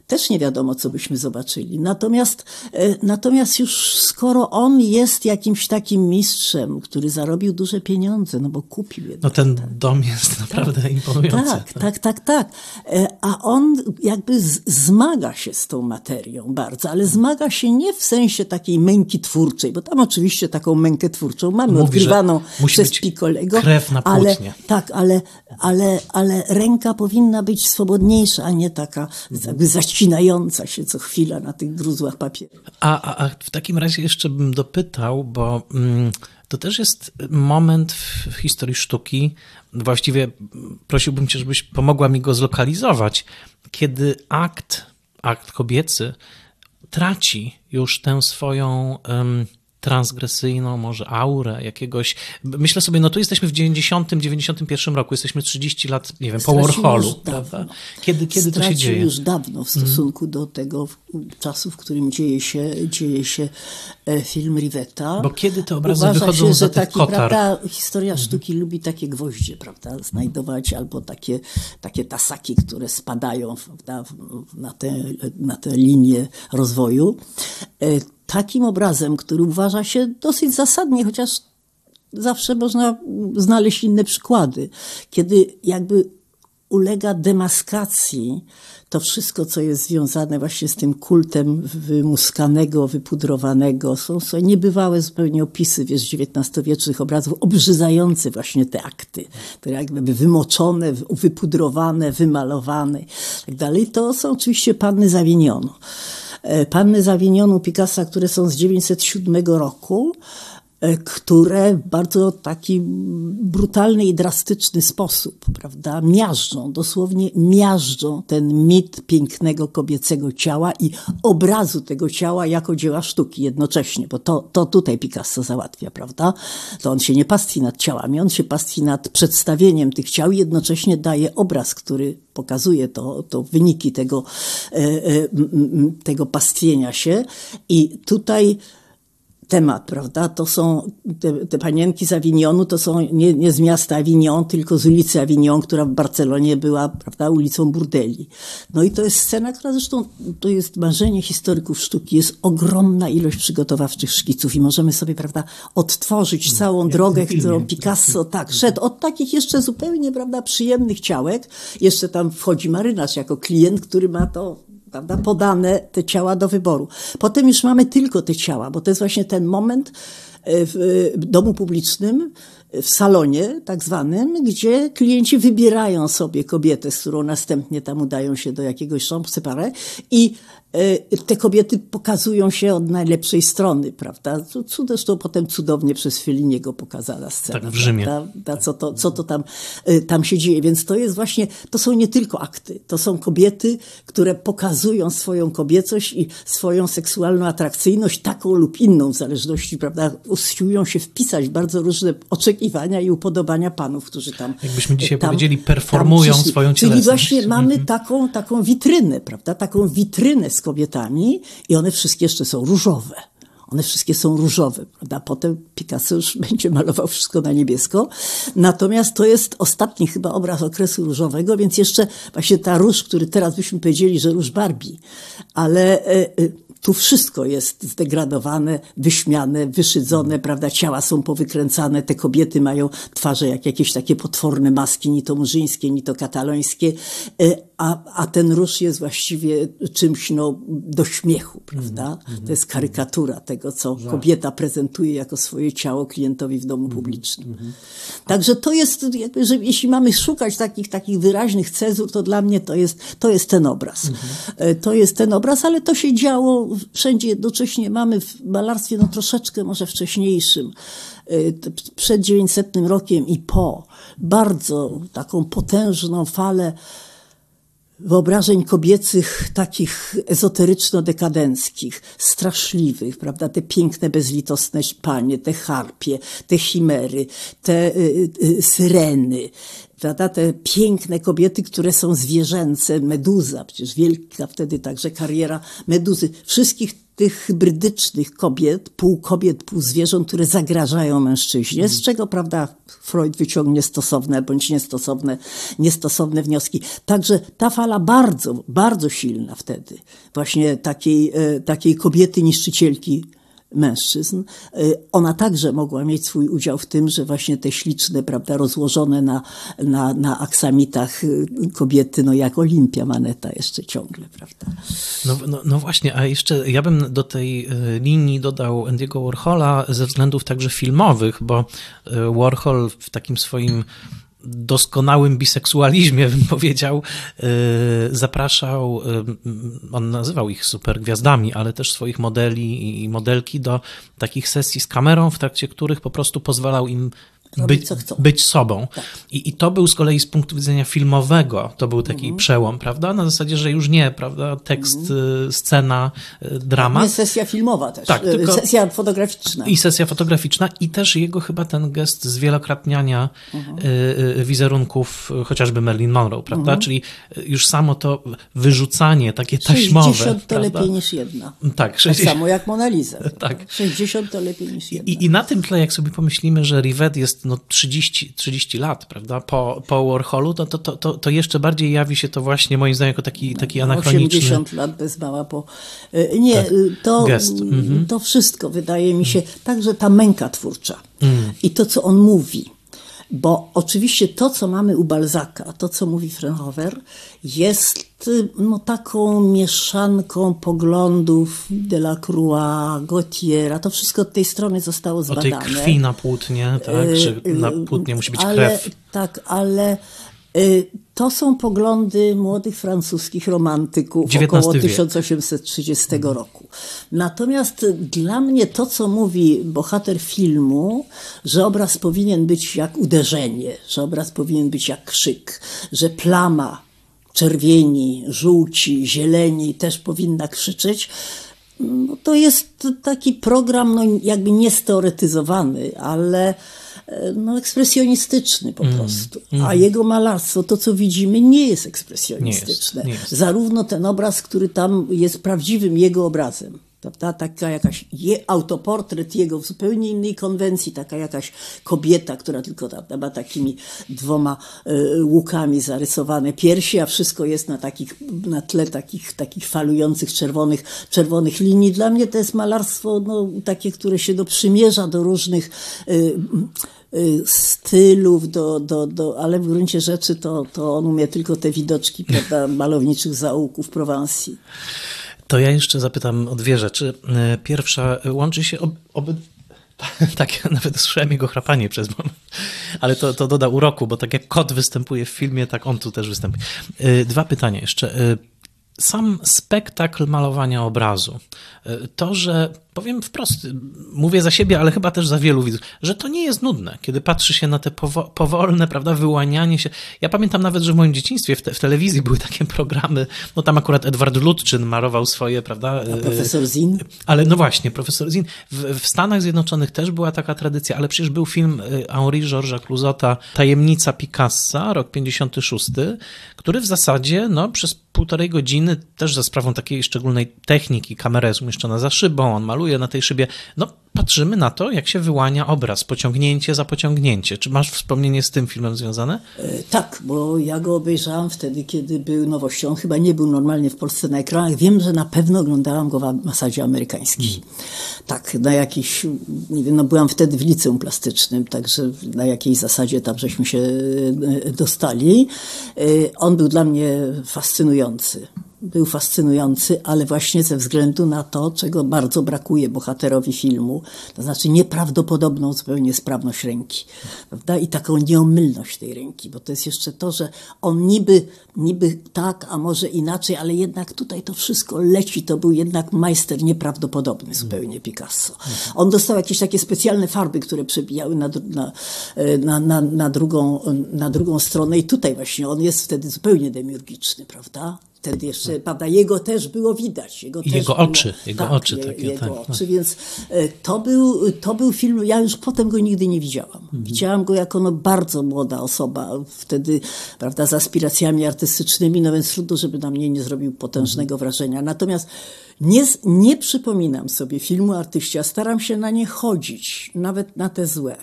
też nie wiadomo, co byśmy zobaczyli. Natomiast, natomiast już skoro on jest jakimś takim mistrzem, który zarobił duże pieniądze, no bo kupił jednak. No ten dom jest naprawdę tak, imponujący. Tak, tak, tak, tak. A on jakby z, zmaga się z tą materią bardzo, ale zmaga się nie w sensie takiej męki twórczej, bo tam oczywiście taką mękę twórczą mamy Mówi, odgrywaną przez Piccolego. Krew na płótnie. Ale, tak, ale, ale, ale ręka powinna być swobodniejsza, a nie taka jakby zacinająca się co chwila na tych gruzłach papieru. A, a, a w takim razie jeszcze bym dopytał, bo mm, to też jest moment w, w historii sztuki, właściwie prosiłbym cię, żebyś pomogła mi go zlokalizować, kiedy akt, akt kobiecy traci już tę swoją um, transgresyjną może aurę jakiegoś, myślę sobie, no tu jesteśmy w dziewięćdziesiątym, dziewięćdziesiątym pierwszym roku, jesteśmy trzydzieści lat, nie wiem, po Warholu, prawda? Kiedy, kiedy to się dzieje? już dawno w stosunku mm. do tego czasu, w którym dzieje się, dzieje się film Rivetta. Bo kiedy te obrazy Uważa wychodzą się, za że tych taki, kotar? Prawda, historia mm. sztuki lubi takie gwoździe, prawda, znajdować, albo takie, takie tasaki, które spadają, prawda, na tę na tę linię rozwoju. Takim obrazem, który uważa się dosyć zasadnie, chociaż zawsze można znaleźć inne przykłady, kiedy jakby ulega demaskacji to wszystko, co jest związane właśnie z tym kultem wymuskanego, wypudrowanego. Są, są niebywałe zupełnie opisy, wiesz, dziewiętnastowiecznych obrazów, obrzyzające właśnie te akty, które jakby wymoczone, wypudrowane, wymalowane i tak dalej. To są oczywiście panny z Avignonu. Panny z Avignonu Picassa, które są z dziewięćset siódmego roku, które w bardzo taki brutalny i drastyczny sposób, prawda, miażdżą, dosłownie miażdżą ten mit pięknego kobiecego ciała i obrazu tego ciała jako dzieła sztuki jednocześnie, bo to, to tutaj Picasso załatwia, prawda? To on się nie pastwi nad ciałami, on się pastwi nad przedstawieniem tych ciał i jednocześnie daje obraz, który pokazuje to, to wyniki tego, tego pastwienia się i tutaj temat, prawda? To są te, te panienki z Avignonu, to są nie, nie z miasta Avignon, tylko z ulicy Avignon, która w Barcelonie była, prawda, ulicą burdeli. No i to jest scena, która zresztą, to jest marzenie historyków sztuki, jest ogromna ilość przygotowawczych szkiców i możemy sobie, prawda, odtworzyć całą Jak drogę, którą Picasso, tak, szedł od takich jeszcze zupełnie, prawda, przyjemnych ciałek. Jeszcze tam wchodzi marynarz jako klient, który ma to, prawda, podane te ciała do wyboru. Potem już mamy tylko te ciała, bo to jest właśnie ten moment w domu publicznym, w salonie tak zwanym, gdzie klienci wybierają sobie kobietę, z którą następnie tam udają się do jakiegoś chambre séparée i te kobiety pokazują się od najlepszej strony, prawda? Zresztą potem cudownie przez Felliniego pokazana scena. Tak, w Rzymie. Prawda? Co to, co to tam, tam się dzieje. Więc to jest właśnie, to są nie tylko akty, to są kobiety, które pokazują swoją kobiecość i swoją seksualną atrakcyjność, taką lub inną, w zależności, prawda? Usiłują się wpisać bardzo różne oczekiwania i upodobania panów, którzy tam... Jakbyśmy dzisiaj tam, powiedzieli, performują tam swoją cielesność. Czyli właśnie mamy mhm. taką, taką witrynę, prawda? Taką witrynę z kobietami i one wszystkie jeszcze są różowe. One wszystkie są różowe, prawda? Potem Picasso już będzie malował wszystko na niebiesko. Natomiast to jest ostatni chyba obraz okresu różowego, więc jeszcze właśnie ta róż, który teraz byśmy powiedzieli, że róż Barbie, ale y, y, tu wszystko jest zdegradowane, wyśmiane, wyszydzone, prawda? Ciała są powykręcane, te kobiety mają twarze jak jakieś takie potworne maski, ni to murzyńskie, ni to katalońskie, a, a ten róż jest właściwie czymś, no, do śmiechu, prawda? Mm, to jest karykatura tego, co żart. Kobieta prezentuje jako swoje ciało klientowi w domu publicznym. Mm, mm. Także to jest, jakby, że jeśli mamy szukać takich, takich wyraźnych cezur, to dla mnie to jest, to jest ten obraz. Mm. To jest ten obraz, ale to się działo wszędzie jednocześnie. Mamy w malarstwie, no troszeczkę może wcześniejszym, przed dziewięćsetnym rokiem i po, bardzo taką potężną falę wyobrażeń kobiecych, takich ezoteryczno-dekadenckich, straszliwych, prawda, te piękne, bezlitosne panie, te harpie, te chimery, te y, y, syreny, prawda, te piękne kobiety, które są zwierzęce, Meduza, przecież wielka wtedy także kariera Meduzy, wszystkich tych hybrydycznych kobiet, pół kobiet, pół zwierząt, które zagrażają mężczyźnie, z czego, prawda, Freud wyciągnie stosowne bądź niestosowne, niestosowne wnioski. Także ta fala bardzo, bardzo silna wtedy, właśnie takiej, takiej kobiety niszczycielki mężczyzn, ona także mogła mieć swój udział w tym, że właśnie te śliczne, prawda, rozłożone na, na, na aksamitach kobiety, no jak Olimpia Manetta jeszcze ciągle, prawda. No, no, no właśnie, a jeszcze ja bym do tej linii dodał Andy'ego Warhola ze względów także filmowych, bo Warhol w takim swoim doskonałym biseksualizmie, bym powiedział, zapraszał, on nazywał ich supergwiazdami, ale też swoich modeli i modelki do takich sesji z kamerą, w trakcie których po prostu pozwalał im Być, być sobą. Tak. I, I to był z kolei z punktu widzenia filmowego, to był taki mm. przełom, prawda? Na zasadzie, że już nie, prawda? Tekst, mm. scena, dramat. Nie sesja filmowa też, tak, tylko sesja fotograficzna. I sesja fotograficzna i też jego chyba ten gest zwielokrotniania mm. wizerunków chociażby Marilyn Monroe, prawda? Mm. Czyli już samo to wyrzucanie takie taśmowe. sześćdziesiąt to prawda? Lepiej niż jedna. Tak. sześćdziesiąt Tak samo jak Mona Lisa. Tak. sześćdziesiąt to lepiej niż jedna. I, I na tym tle, jak sobie pomyślimy, że Rivette jest no trzydzieści, trzydzieści lat, prawda, po, po Warholu, to, to, to, to jeszcze bardziej jawi się to właśnie moim zdaniem jako taki, taki anachroniczny... osiemdziesiąt lat bez mała po... Nie, tak, to, gest. Mhm. To wszystko wydaje mi się, także ta męka twórcza mhm. i to, co on mówi. Bo oczywiście to, co mamy u Balzaca, to, co mówi Frauenhofer, jest no, taką mieszanką poglądów Delacroix, Gautiera. To wszystko od tej strony zostało zbadane. O tej krwi na płótnie, tak? Że na płótnie musi być ale, krew. Tak, ale to są poglądy młodych francuskich romantyków około tysiąc osiemset trzydziestego roku. Natomiast dla mnie to, co mówi bohater filmu, że obraz powinien być jak uderzenie, że obraz powinien być jak krzyk, że plama czerwieni, żółci, zieleni też powinna krzyczeć, no to jest taki program no jakby niesteoretyzowany, ale no ekspresjonistyczny po prostu. Mm, mm. A jego malarstwo, to co widzimy, nie jest ekspresjonistyczne. Nie jest, nie jest. Zarówno ten obraz, który tam jest prawdziwym jego obrazem, prawda? Taka jakaś je, autoportret jego w zupełnie innej konwencji, taka jakaś kobieta, która tylko tam ma takimi dwoma y, łukami zarysowane piersi, a wszystko jest na, takich, na tle takich, takich falujących czerwonych, czerwonych linii. Dla mnie to jest malarstwo no, takie, które się do przymierza do różnych y, stylów, do, do, do, ale w gruncie rzeczy to, to on umie tylko te widoczki, prawda, malowniczych zaułków Prowansji. To ja jeszcze zapytam o dwie rzeczy. Pierwsza łączy się ob, oby... Tak, ja nawet słyszałem jego chrapanie przez moment, ale to, to doda uroku, bo tak jak kot występuje w filmie, tak on tu też występuje. Dwa pytania jeszcze. Sam spektakl malowania obrazu, to, że powiem wprost, mówię za siebie, ale chyba też za wielu widzów, że to nie jest nudne, kiedy patrzy się na te powo- powolne, prawda, wyłanianie się. Ja pamiętam nawet, że w moim dzieciństwie w, te, w telewizji były takie programy, no tam akurat Edward Ludczyn marował swoje, prawda. A profesor Zin? Ale no właśnie, profesor Zin. W, w Stanach Zjednoczonych też była taka tradycja, ale przecież był film Henri Georgesa Clouzota Tajemnica Picassa, rok pięćdziesiąty szósty, który w zasadzie, no przez półtorej godziny, też za sprawą takiej szczególnej techniki, kamera jest umieszczona za szybą, on maluje na tej szybie, no patrzymy na to, jak się wyłania obraz, pociągnięcie za pociągnięcie. Czy masz wspomnienie z tym filmem związane? E, tak, bo ja go obejrzałam wtedy, kiedy był nowością. On chyba nie był normalnie w Polsce na ekranach. Wiem, że na pewno oglądałam go w ambasadzie amerykańskiej. Hmm. Tak, na jakiś, nie wiem, no byłam wtedy w liceum plastycznym, także na jakiej zasadzie tam żeśmy się dostali. E, on był dla mnie fascynujący. Był fascynujący, ale właśnie ze względu na to, czego bardzo brakuje bohaterowi filmu, to znaczy nieprawdopodobną zupełnie sprawność ręki, prawda? I taką nieomylność tej ręki, bo to jest jeszcze to, że on niby, niby tak, a może inaczej, ale jednak tutaj to wszystko leci, to był jednak majster nieprawdopodobny zupełnie Picasso. On dostał jakieś takie specjalne farby, które przebijały na, na, na, na, na, drugą, na drugą stronę i tutaj właśnie on jest wtedy zupełnie demiurgiczny, prawda? Wtedy jeszcze, prawda, jego też było widać. Jego, I jego było, oczy, jego tak, oczy je, takie. Jego tak, oczy, tak. więc to był, to był film, ja już potem go nigdy nie widziałam. Mhm. Widziałam go jako no, bardzo młoda osoba, wtedy, prawda, z aspiracjami artystycznymi, no więc trudno, żeby na mnie nie zrobił potężnego mhm. wrażenia. Natomiast nie, nie przypominam sobie filmu Artyści, a staram się na nie chodzić, nawet na te złe.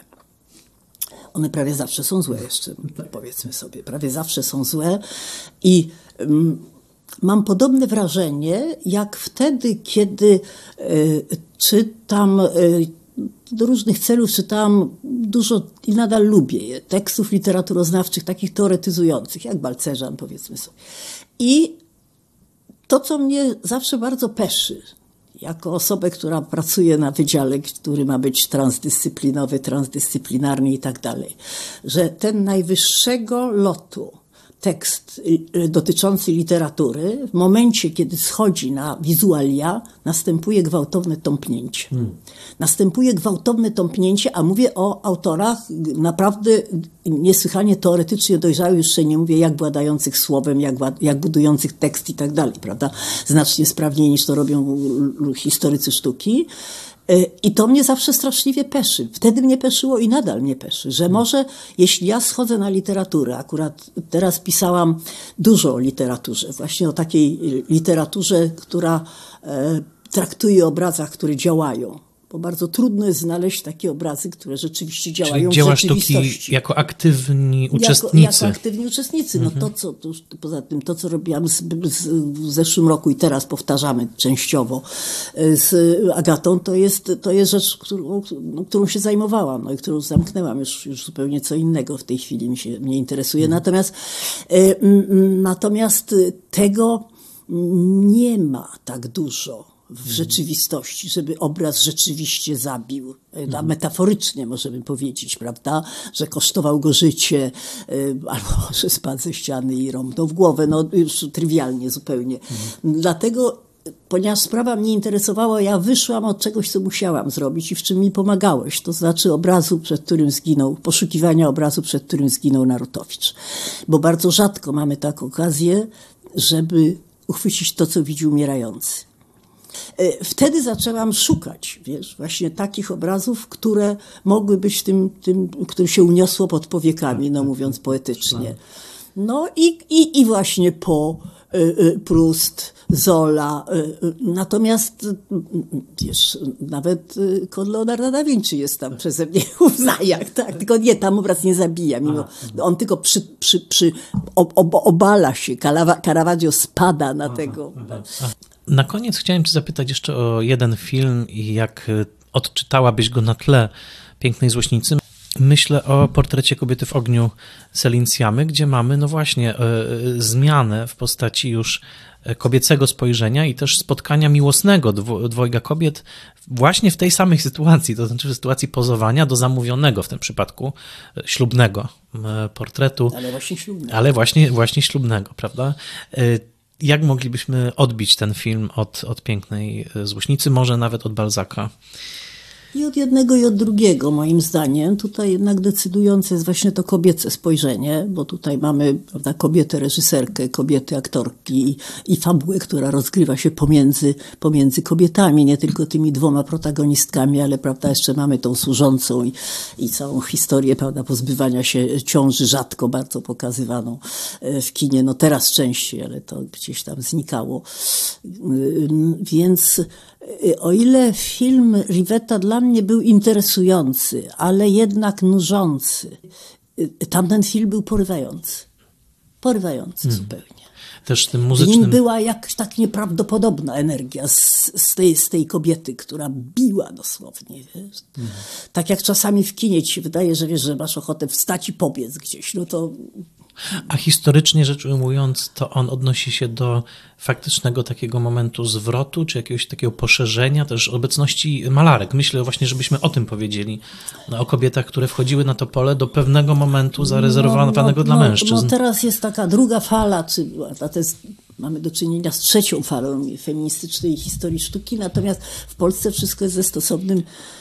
One prawie zawsze są złe jeszcze, powiedzmy sobie. Prawie zawsze są złe i um, mam podobne wrażenie, jak wtedy, kiedy y, czytam, y, do różnych celów czytałam dużo i nadal lubię je, tekstów literaturoznawczych, takich teoretyzujących, jak Balcerzan, powiedzmy sobie. I to, co mnie zawsze bardzo peszy, jako osobę, która pracuje na wydziale, który ma być transdyscyplinowy, transdyscyplinarny i tak dalej, że ten najwyższego lotu tekst dotyczący literatury, w momencie, kiedy schodzi na wizualia, następuje gwałtowne tąpnięcie. Hmm. Następuje gwałtowne tąpnięcie, a mówię o autorach naprawdę niesłychanie teoretycznie dojrzałych, jeszcze nie mówię jak władających słowem, jak, jak budujących tekst i tak dalej, prawda? Znacznie sprawniej niż to robią historycy sztuki. I to mnie zawsze straszliwie peszy. Wtedy mnie peszyło i nadal mnie peszy, że może jeśli ja schodzę na literaturę, akurat teraz pisałam dużo o literaturze, właśnie o takiej literaturze, która e, traktuje o obrazach, które działają. Bo bardzo trudno jest znaleźć takie obrazy, które rzeczywiście działają. Czyli w dzieła rzeczywistości. Sztuki jako aktywni uczestnicy. Jako, jako aktywni uczestnicy. No mhm. to, co, to, poza tym, to, co robiłam z, z, w zeszłym roku i teraz powtarzamy częściowo z Agatą, to jest, to jest rzecz, którą, no, którą się zajmowałam, no i którą zamknęłam. Już, już zupełnie co innego w tej chwili mi się, mnie interesuje. Mhm. Natomiast, y, natomiast tego nie ma tak dużo w rzeczywistości, żeby obraz rzeczywiście zabił. A metaforycznie możemy powiedzieć, prawda, że kosztował go życie, albo że spadł ze ściany i rąbnął w głowę, no już trywialnie zupełnie. Mhm. Dlatego, ponieważ sprawa mnie interesowała, ja wyszłam od czegoś, co musiałam zrobić i w czym mi pomagałeś, to znaczy obrazu, przed którym zginął, poszukiwania obrazu, przed którym zginął Narutowicz. Bo bardzo rzadko mamy taką okazję, żeby uchwycić to, co widzi umierający. Wtedy zaczęłam szukać, wiesz, właśnie takich obrazów, które mogły być tym, tym, które się uniosło pod powiekami, no mówiąc poetycznie. No i, i, i właśnie Po, Proust, Zola. Natomiast, wiesz, nawet kod Leonarda da Vinci jest tam przeze mnie uznajak, tak, tylko nie, tam obraz nie zabija, mimo, on tylko przy, przy, przy, ob, obala się, Caravaggio spada na tego. Na koniec chciałem cię zapytać jeszcze o jeden film i jak odczytałabyś go na tle Pięknej Złośnicy. Myślę o Portrecie kobiety w ogniu Céline Sciammy, gdzie mamy no właśnie y, zmianę w postaci już kobiecego spojrzenia i też spotkania miłosnego dwo, dwojga kobiet właśnie w tej samej sytuacji, to znaczy w sytuacji pozowania do zamówionego w tym przypadku ślubnego portretu. Ale właśnie ślubnego. Ale właśnie, właśnie ślubnego, prawda? Y, Jak moglibyśmy odbić ten film od, od Pięknej Złośnicy, może nawet od Balzaca? I od jednego, i od drugiego, moim zdaniem. Tutaj jednak decydujące jest właśnie to kobiece spojrzenie, bo tutaj mamy, prawda, kobietę reżyserkę, kobiety aktorki i, i fabułę, która rozgrywa się pomiędzy, pomiędzy kobietami, nie tylko tymi dwoma protagonistkami, ale, prawda, jeszcze mamy tą służącą i, i całą historię, prawda, pozbywania się ciąży, rzadko bardzo pokazywaną w kinie. No teraz częściej, ale to gdzieś tam znikało. Więc o ile film Rivetta dla mnie był interesujący, ale jednak nużący, tamten film był porywający. Porywający hmm. zupełnie. Też tym muzycznym... W nim była jakaś tak nieprawdopodobna energia z, z, tej, z tej kobiety, która biła dosłownie, wiesz. Hmm. Tak jak czasami w kinie ci się wydaje, że wiesz, że masz ochotę wstać i pobiec gdzieś, no to... A historycznie rzecz ujmując, to on odnosi się do faktycznego takiego momentu zwrotu, czy jakiegoś takiego poszerzenia, też obecności malarek. Myślę właśnie, żebyśmy o tym powiedzieli, no, o kobietach, które wchodziły na to pole do pewnego momentu zarezerwowanego no, no, dla no, mężczyzn. No teraz jest taka druga fala, czy to jest, mamy do czynienia z trzecią falą feministycznej historii sztuki, natomiast w Polsce wszystko jest ze stosownym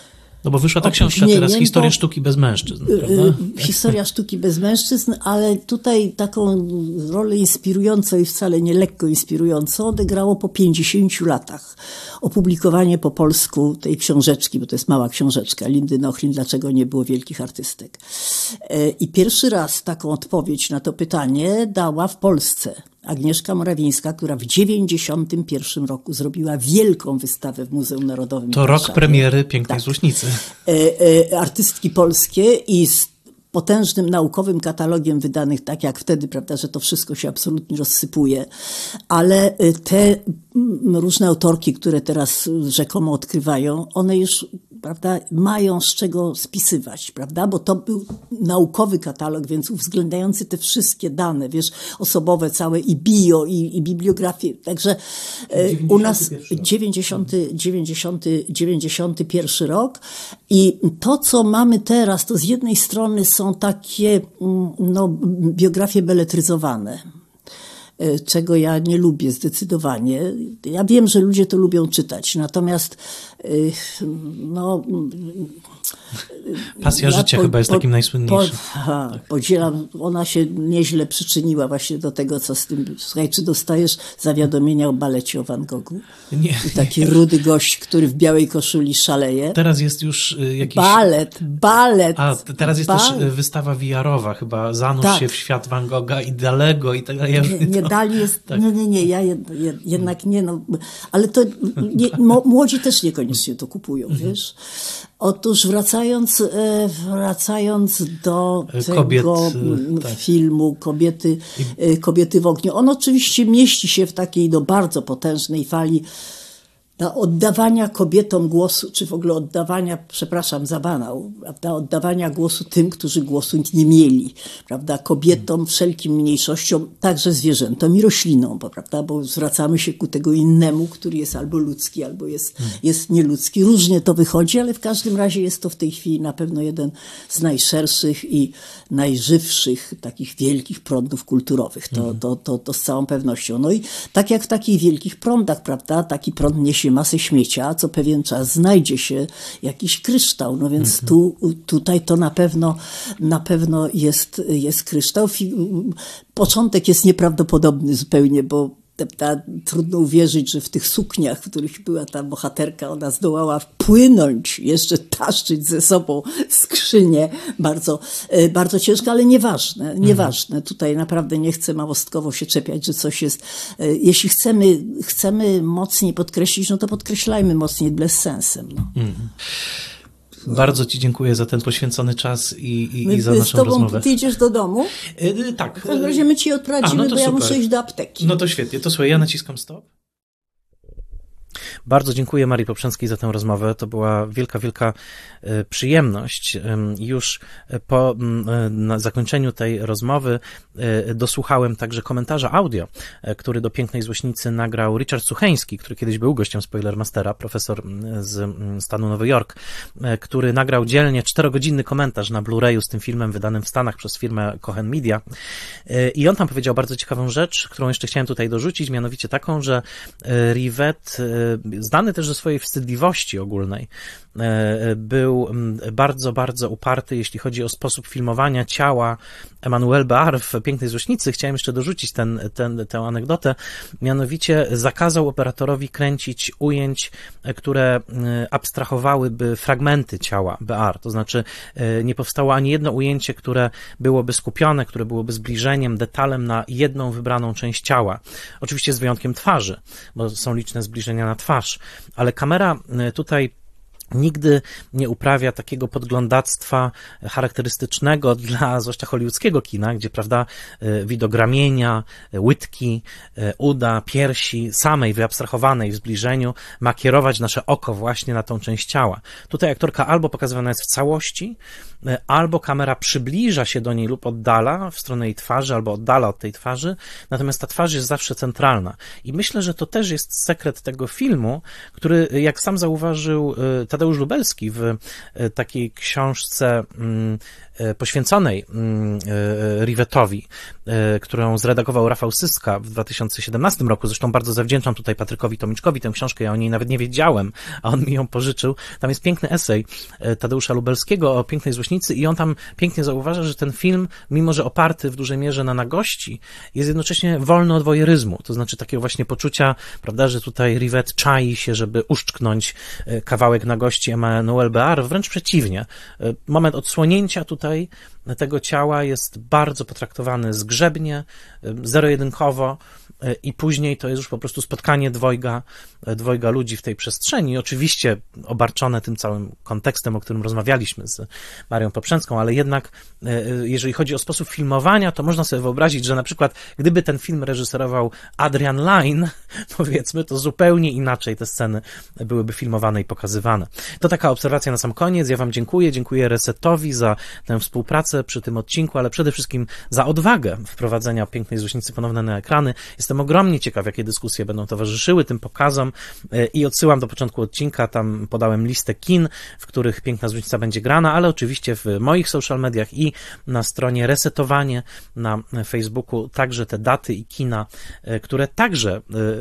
No bo wyszła ta książka teraz, Historia sztuki bez mężczyzn, prawda? Historia sztuki bez mężczyzn, ale tutaj taką rolę inspirującą i wcale nie lekko inspirującą odegrało po pięćdziesięciu latach opublikowanie po polsku tej książeczki, bo to jest mała książeczka, Lindy Nochlin, dlaczego nie było wielkich artystek. I pierwszy raz taką odpowiedź na to pytanie dała w Polsce Agnieszka Morawińska, która w dziewięćdziesiątym pierwszym roku zrobiła wielką wystawę w Muzeum Narodowym. To rok premiery Pięknej tak. Złośnicy. E, e, artystki polskie i z potężnym naukowym katalogiem wydanych tak jak wtedy, prawda, że to wszystko się absolutnie rozsypuje, ale te różne autorki, które teraz rzekomo odkrywają, one już, prawda, mają z czego spisywać, prawda, bo to był naukowy katalog, więc uwzględniający te wszystkie dane, wiesz, osobowe całe i bio, i, i bibliografię, także u nas dziewięćdziesiąty, dziewięćdziesiąty, dziewięćdziesiąty pierwszy rok i to, co mamy teraz, to z jednej strony są takie, no, biografie beletryzowane, czego ja nie lubię zdecydowanie. Ja wiem, że ludzie to lubią czytać, natomiast no... Pasja ja życia po, chyba jest po, takim najsłynniejszym. Po, aha, tak. Podzielam, ona się nieźle przyczyniła właśnie do tego, co z tym... Słuchaj, czy dostajesz zawiadomienia o balecie o Van Goghu? Nie. I taki nie. rudy gość, który w białej koszuli szaleje. Teraz jest już jakiś... Balet, balet. A, teraz jest balet. też wystawa V R-owa chyba, zanurz tak. się w świat Van Gogha i Dalego i tak dalej. Nie, nie dali jest... Tak. Nie, nie, nie, ja jed, jed, jednak nie, no. Ale to nie, młodzi też niekoniecznie to kupują, mhm. wiesz. Otóż wracając, wracając do Kobiet, tego tak. filmu Kobiety, Kobiety w ogniu. On oczywiście mieści się w takiej no, bardzo potężnej fali oddawania kobietom głosu, czy w ogóle oddawania, przepraszam za banał, prawda, oddawania głosu tym, którzy głosu nie mieli, prawda, kobietom, wszelkim mniejszościom, także zwierzętom i roślinom, bo, prawda, bo zwracamy się ku tego innemu, który jest albo ludzki, albo jest, hmm. jest nieludzki. Różnie to wychodzi, ale w każdym razie jest to w tej chwili na pewno jeden z najszerszych i najżywszych takich wielkich prądów kulturowych. To, hmm. to, to, to z całą pewnością. No i tak jak w takich wielkich prądach, prawda, taki prąd niesie masę śmiecia, co pewien czas znajdzie się jakiś kryształ, no więc mhm. tu, tutaj to na pewno, na pewno jest, jest kryształ. Początek jest nieprawdopodobny zupełnie, bo ta, trudno uwierzyć, że w tych sukniach, w których była ta bohaterka, ona zdołała wpłynąć, jeszcze taszczyć ze sobą skrzynię. Bardzo, bardzo ciężko, ale nieważne, nieważne. Mhm. Tutaj naprawdę nie chcę małostkowo się czepiać, że coś jest. Jeśli chcemy, chcemy mocniej podkreślić, no to podkreślajmy mocniej bez sensem. No. Mhm. Bardzo ci dziękuję za ten poświęcony czas i, i, i za naszą z tobą, rozmowę. Ty idziesz do domu? Yy, tak. W każdym razie my ci odprowadzimy, A, no bo ja super. muszę iść do apteki. No to świetnie. To słuchaj, ja naciskam stop. Bardzo dziękuję Marii Poprzęckiej za tę rozmowę. To była wielka, wielka przyjemność. Już po zakończeniu tej rozmowy dosłuchałem także komentarza audio, który do Pięknej Złośnicy nagrał Richard Sucheński, który kiedyś był gościem Spoilermastera, profesor z stanu Nowy Jork, który nagrał dzielnie czterogodzinny komentarz na Blu-rayu z tym filmem wydanym w Stanach przez firmę Cohen Media. I on tam powiedział bardzo ciekawą rzecz, którą jeszcze chciałem tutaj dorzucić, mianowicie taką, że Rivette, znany też ze swojej wstydliwości ogólnej, był bardzo, bardzo uparty, jeśli chodzi o sposób filmowania ciała Emmanuelle Béart w Pięknej Złośnicy. Chciałem jeszcze dorzucić ten, ten, tę anegdotę. Mianowicie zakazał operatorowi kręcić ujęć, które abstrahowałyby fragmenty ciała Béart. To znaczy nie powstało ani jedno ujęcie, które byłoby skupione, które byłoby zbliżeniem, detalem na jedną wybraną część ciała. Oczywiście z wyjątkiem twarzy, bo są liczne zbliżenia na twarz, ale kamera tutaj nigdy nie uprawia takiego podglądactwa charakterystycznego dla zwłaszcza hollywoodzkiego kina, gdzie, prawda, widok ramienia, łydki, uda, piersi, samej wyabstrahowanej w zbliżeniu ma kierować nasze oko właśnie na tą część ciała. Tutaj aktorka albo pokazywana jest w całości, albo kamera przybliża się do niej lub oddala w stronę jej twarzy, albo oddala od tej twarzy, natomiast ta twarz jest zawsze centralna. I myślę, że to też jest sekret tego filmu, który, jak sam zauważył Tadeusz Tadeusz Lubelski w takiej książce poświęconej Rivetowi, którą zredagował Rafał Syska w dwa tysiące siedemnastym roku. Zresztą bardzo zawdzięczam tutaj Patrykowi Tomiczkowi tę książkę, ja o niej nawet nie wiedziałem, a on mi ją pożyczył. Tam jest piękny esej Tadeusza Lubelskiego o Pięknej Złośnicy i on tam pięknie zauważa, że ten film, mimo że oparty w dużej mierze na nagości, jest jednocześnie wolny od wojeryzmu, to znaczy takiego właśnie poczucia, prawda, że tutaj Rivet czai się, żeby uszczknąć kawałek nagości Emmanuelle Béart, wręcz przeciwnie. Moment odsłonięcia tutaj tego ciała jest bardzo potraktowany zgrzebnie, zero-jedynkowo i później to jest już po prostu spotkanie dwojga, dwojga ludzi w tej przestrzeni. Oczywiście obarczone tym całym kontekstem, o którym rozmawialiśmy z Marią Poprzęcką, ale jednak jeżeli chodzi o sposób filmowania, to można sobie wyobrazić, że na przykład gdyby ten film reżyserował Adrian Lyne, powiedzmy, to zupełnie inaczej te sceny byłyby filmowane i pokazywane. To taka obserwacja na sam koniec. Ja wam dziękuję. Dziękuję Resetowi za tę współpracę przy tym odcinku, ale przede wszystkim za odwagę wprowadzenia Pięknej Złośnicy ponownie na ekrany. Jestem ogromnie ciekaw, jakie dyskusje będą towarzyszyły tym pokazom i odsyłam do początku odcinka, tam podałem listę kin, w których Piękna Złośnica będzie grana, ale oczywiście w moich social mediach i na stronie Resetowanie na Facebooku także te daty i kina, które także,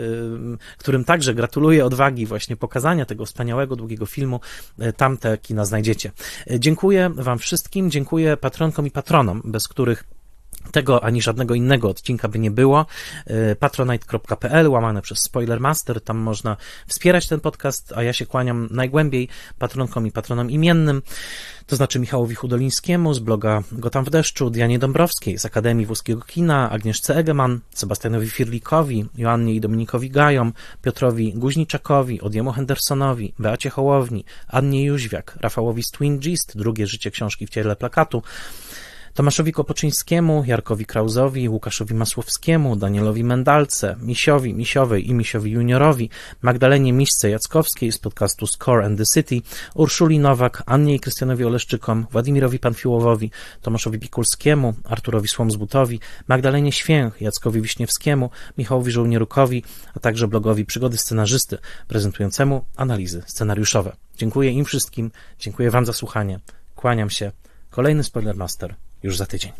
którym także gratuluję odwagi właśnie pokazania tego wspaniałego, długiego filmu, tam te kina znajdziecie. Dziękuję wam wszystkim, dziękuję patronkom i patronom, bez których tego ani żadnego innego odcinka by nie było. patronite kropka p l łamane przez Spoilermaster, tam można wspierać ten podcast, a ja się kłaniam najgłębiej patronkom i patronom imiennym, to znaczy Michałowi Hudolińskiemu z bloga Gotam w deszczu, Dianie Dąbrowskiej z Akademii Włoskiego Kina, Agnieszce Egeman, Sebastianowi Firlikowi, Joannie i Dominikowi Gajom, Piotrowi Guźniczakowi, Odiemu Hendersonowi, Beacie Hołowni, Annie Jóźwiak, Rafałowi z Twin Gist, Drugie życie książki w ciele plakatu, Tomaszowi Kopoczyńskiemu, Jarkowi Krauzowi, Łukaszowi Masłowskiemu, Danielowi Mendalce, Misiowi, Misiowej i Misiowi Juniorowi, Magdalenie Miśce-Jackowskiej z podcastu Score and the City, Urszuli Nowak, Annie i Krystianowi Oleszczykom, Władimirowi Panfiłowowi, Tomaszowi Pikulskiemu, Arturowi Słomzbutowi, Magdalenie Święch, Jackowi Wiśniewskiemu, Michałowi Żołnierukowi, a także blogowi Przygody Scenarzysty, prezentującemu analizy scenariuszowe. Dziękuję im wszystkim, dziękuję wam za słuchanie, kłaniam się. Kolejny Spoilermaster już za tydzień.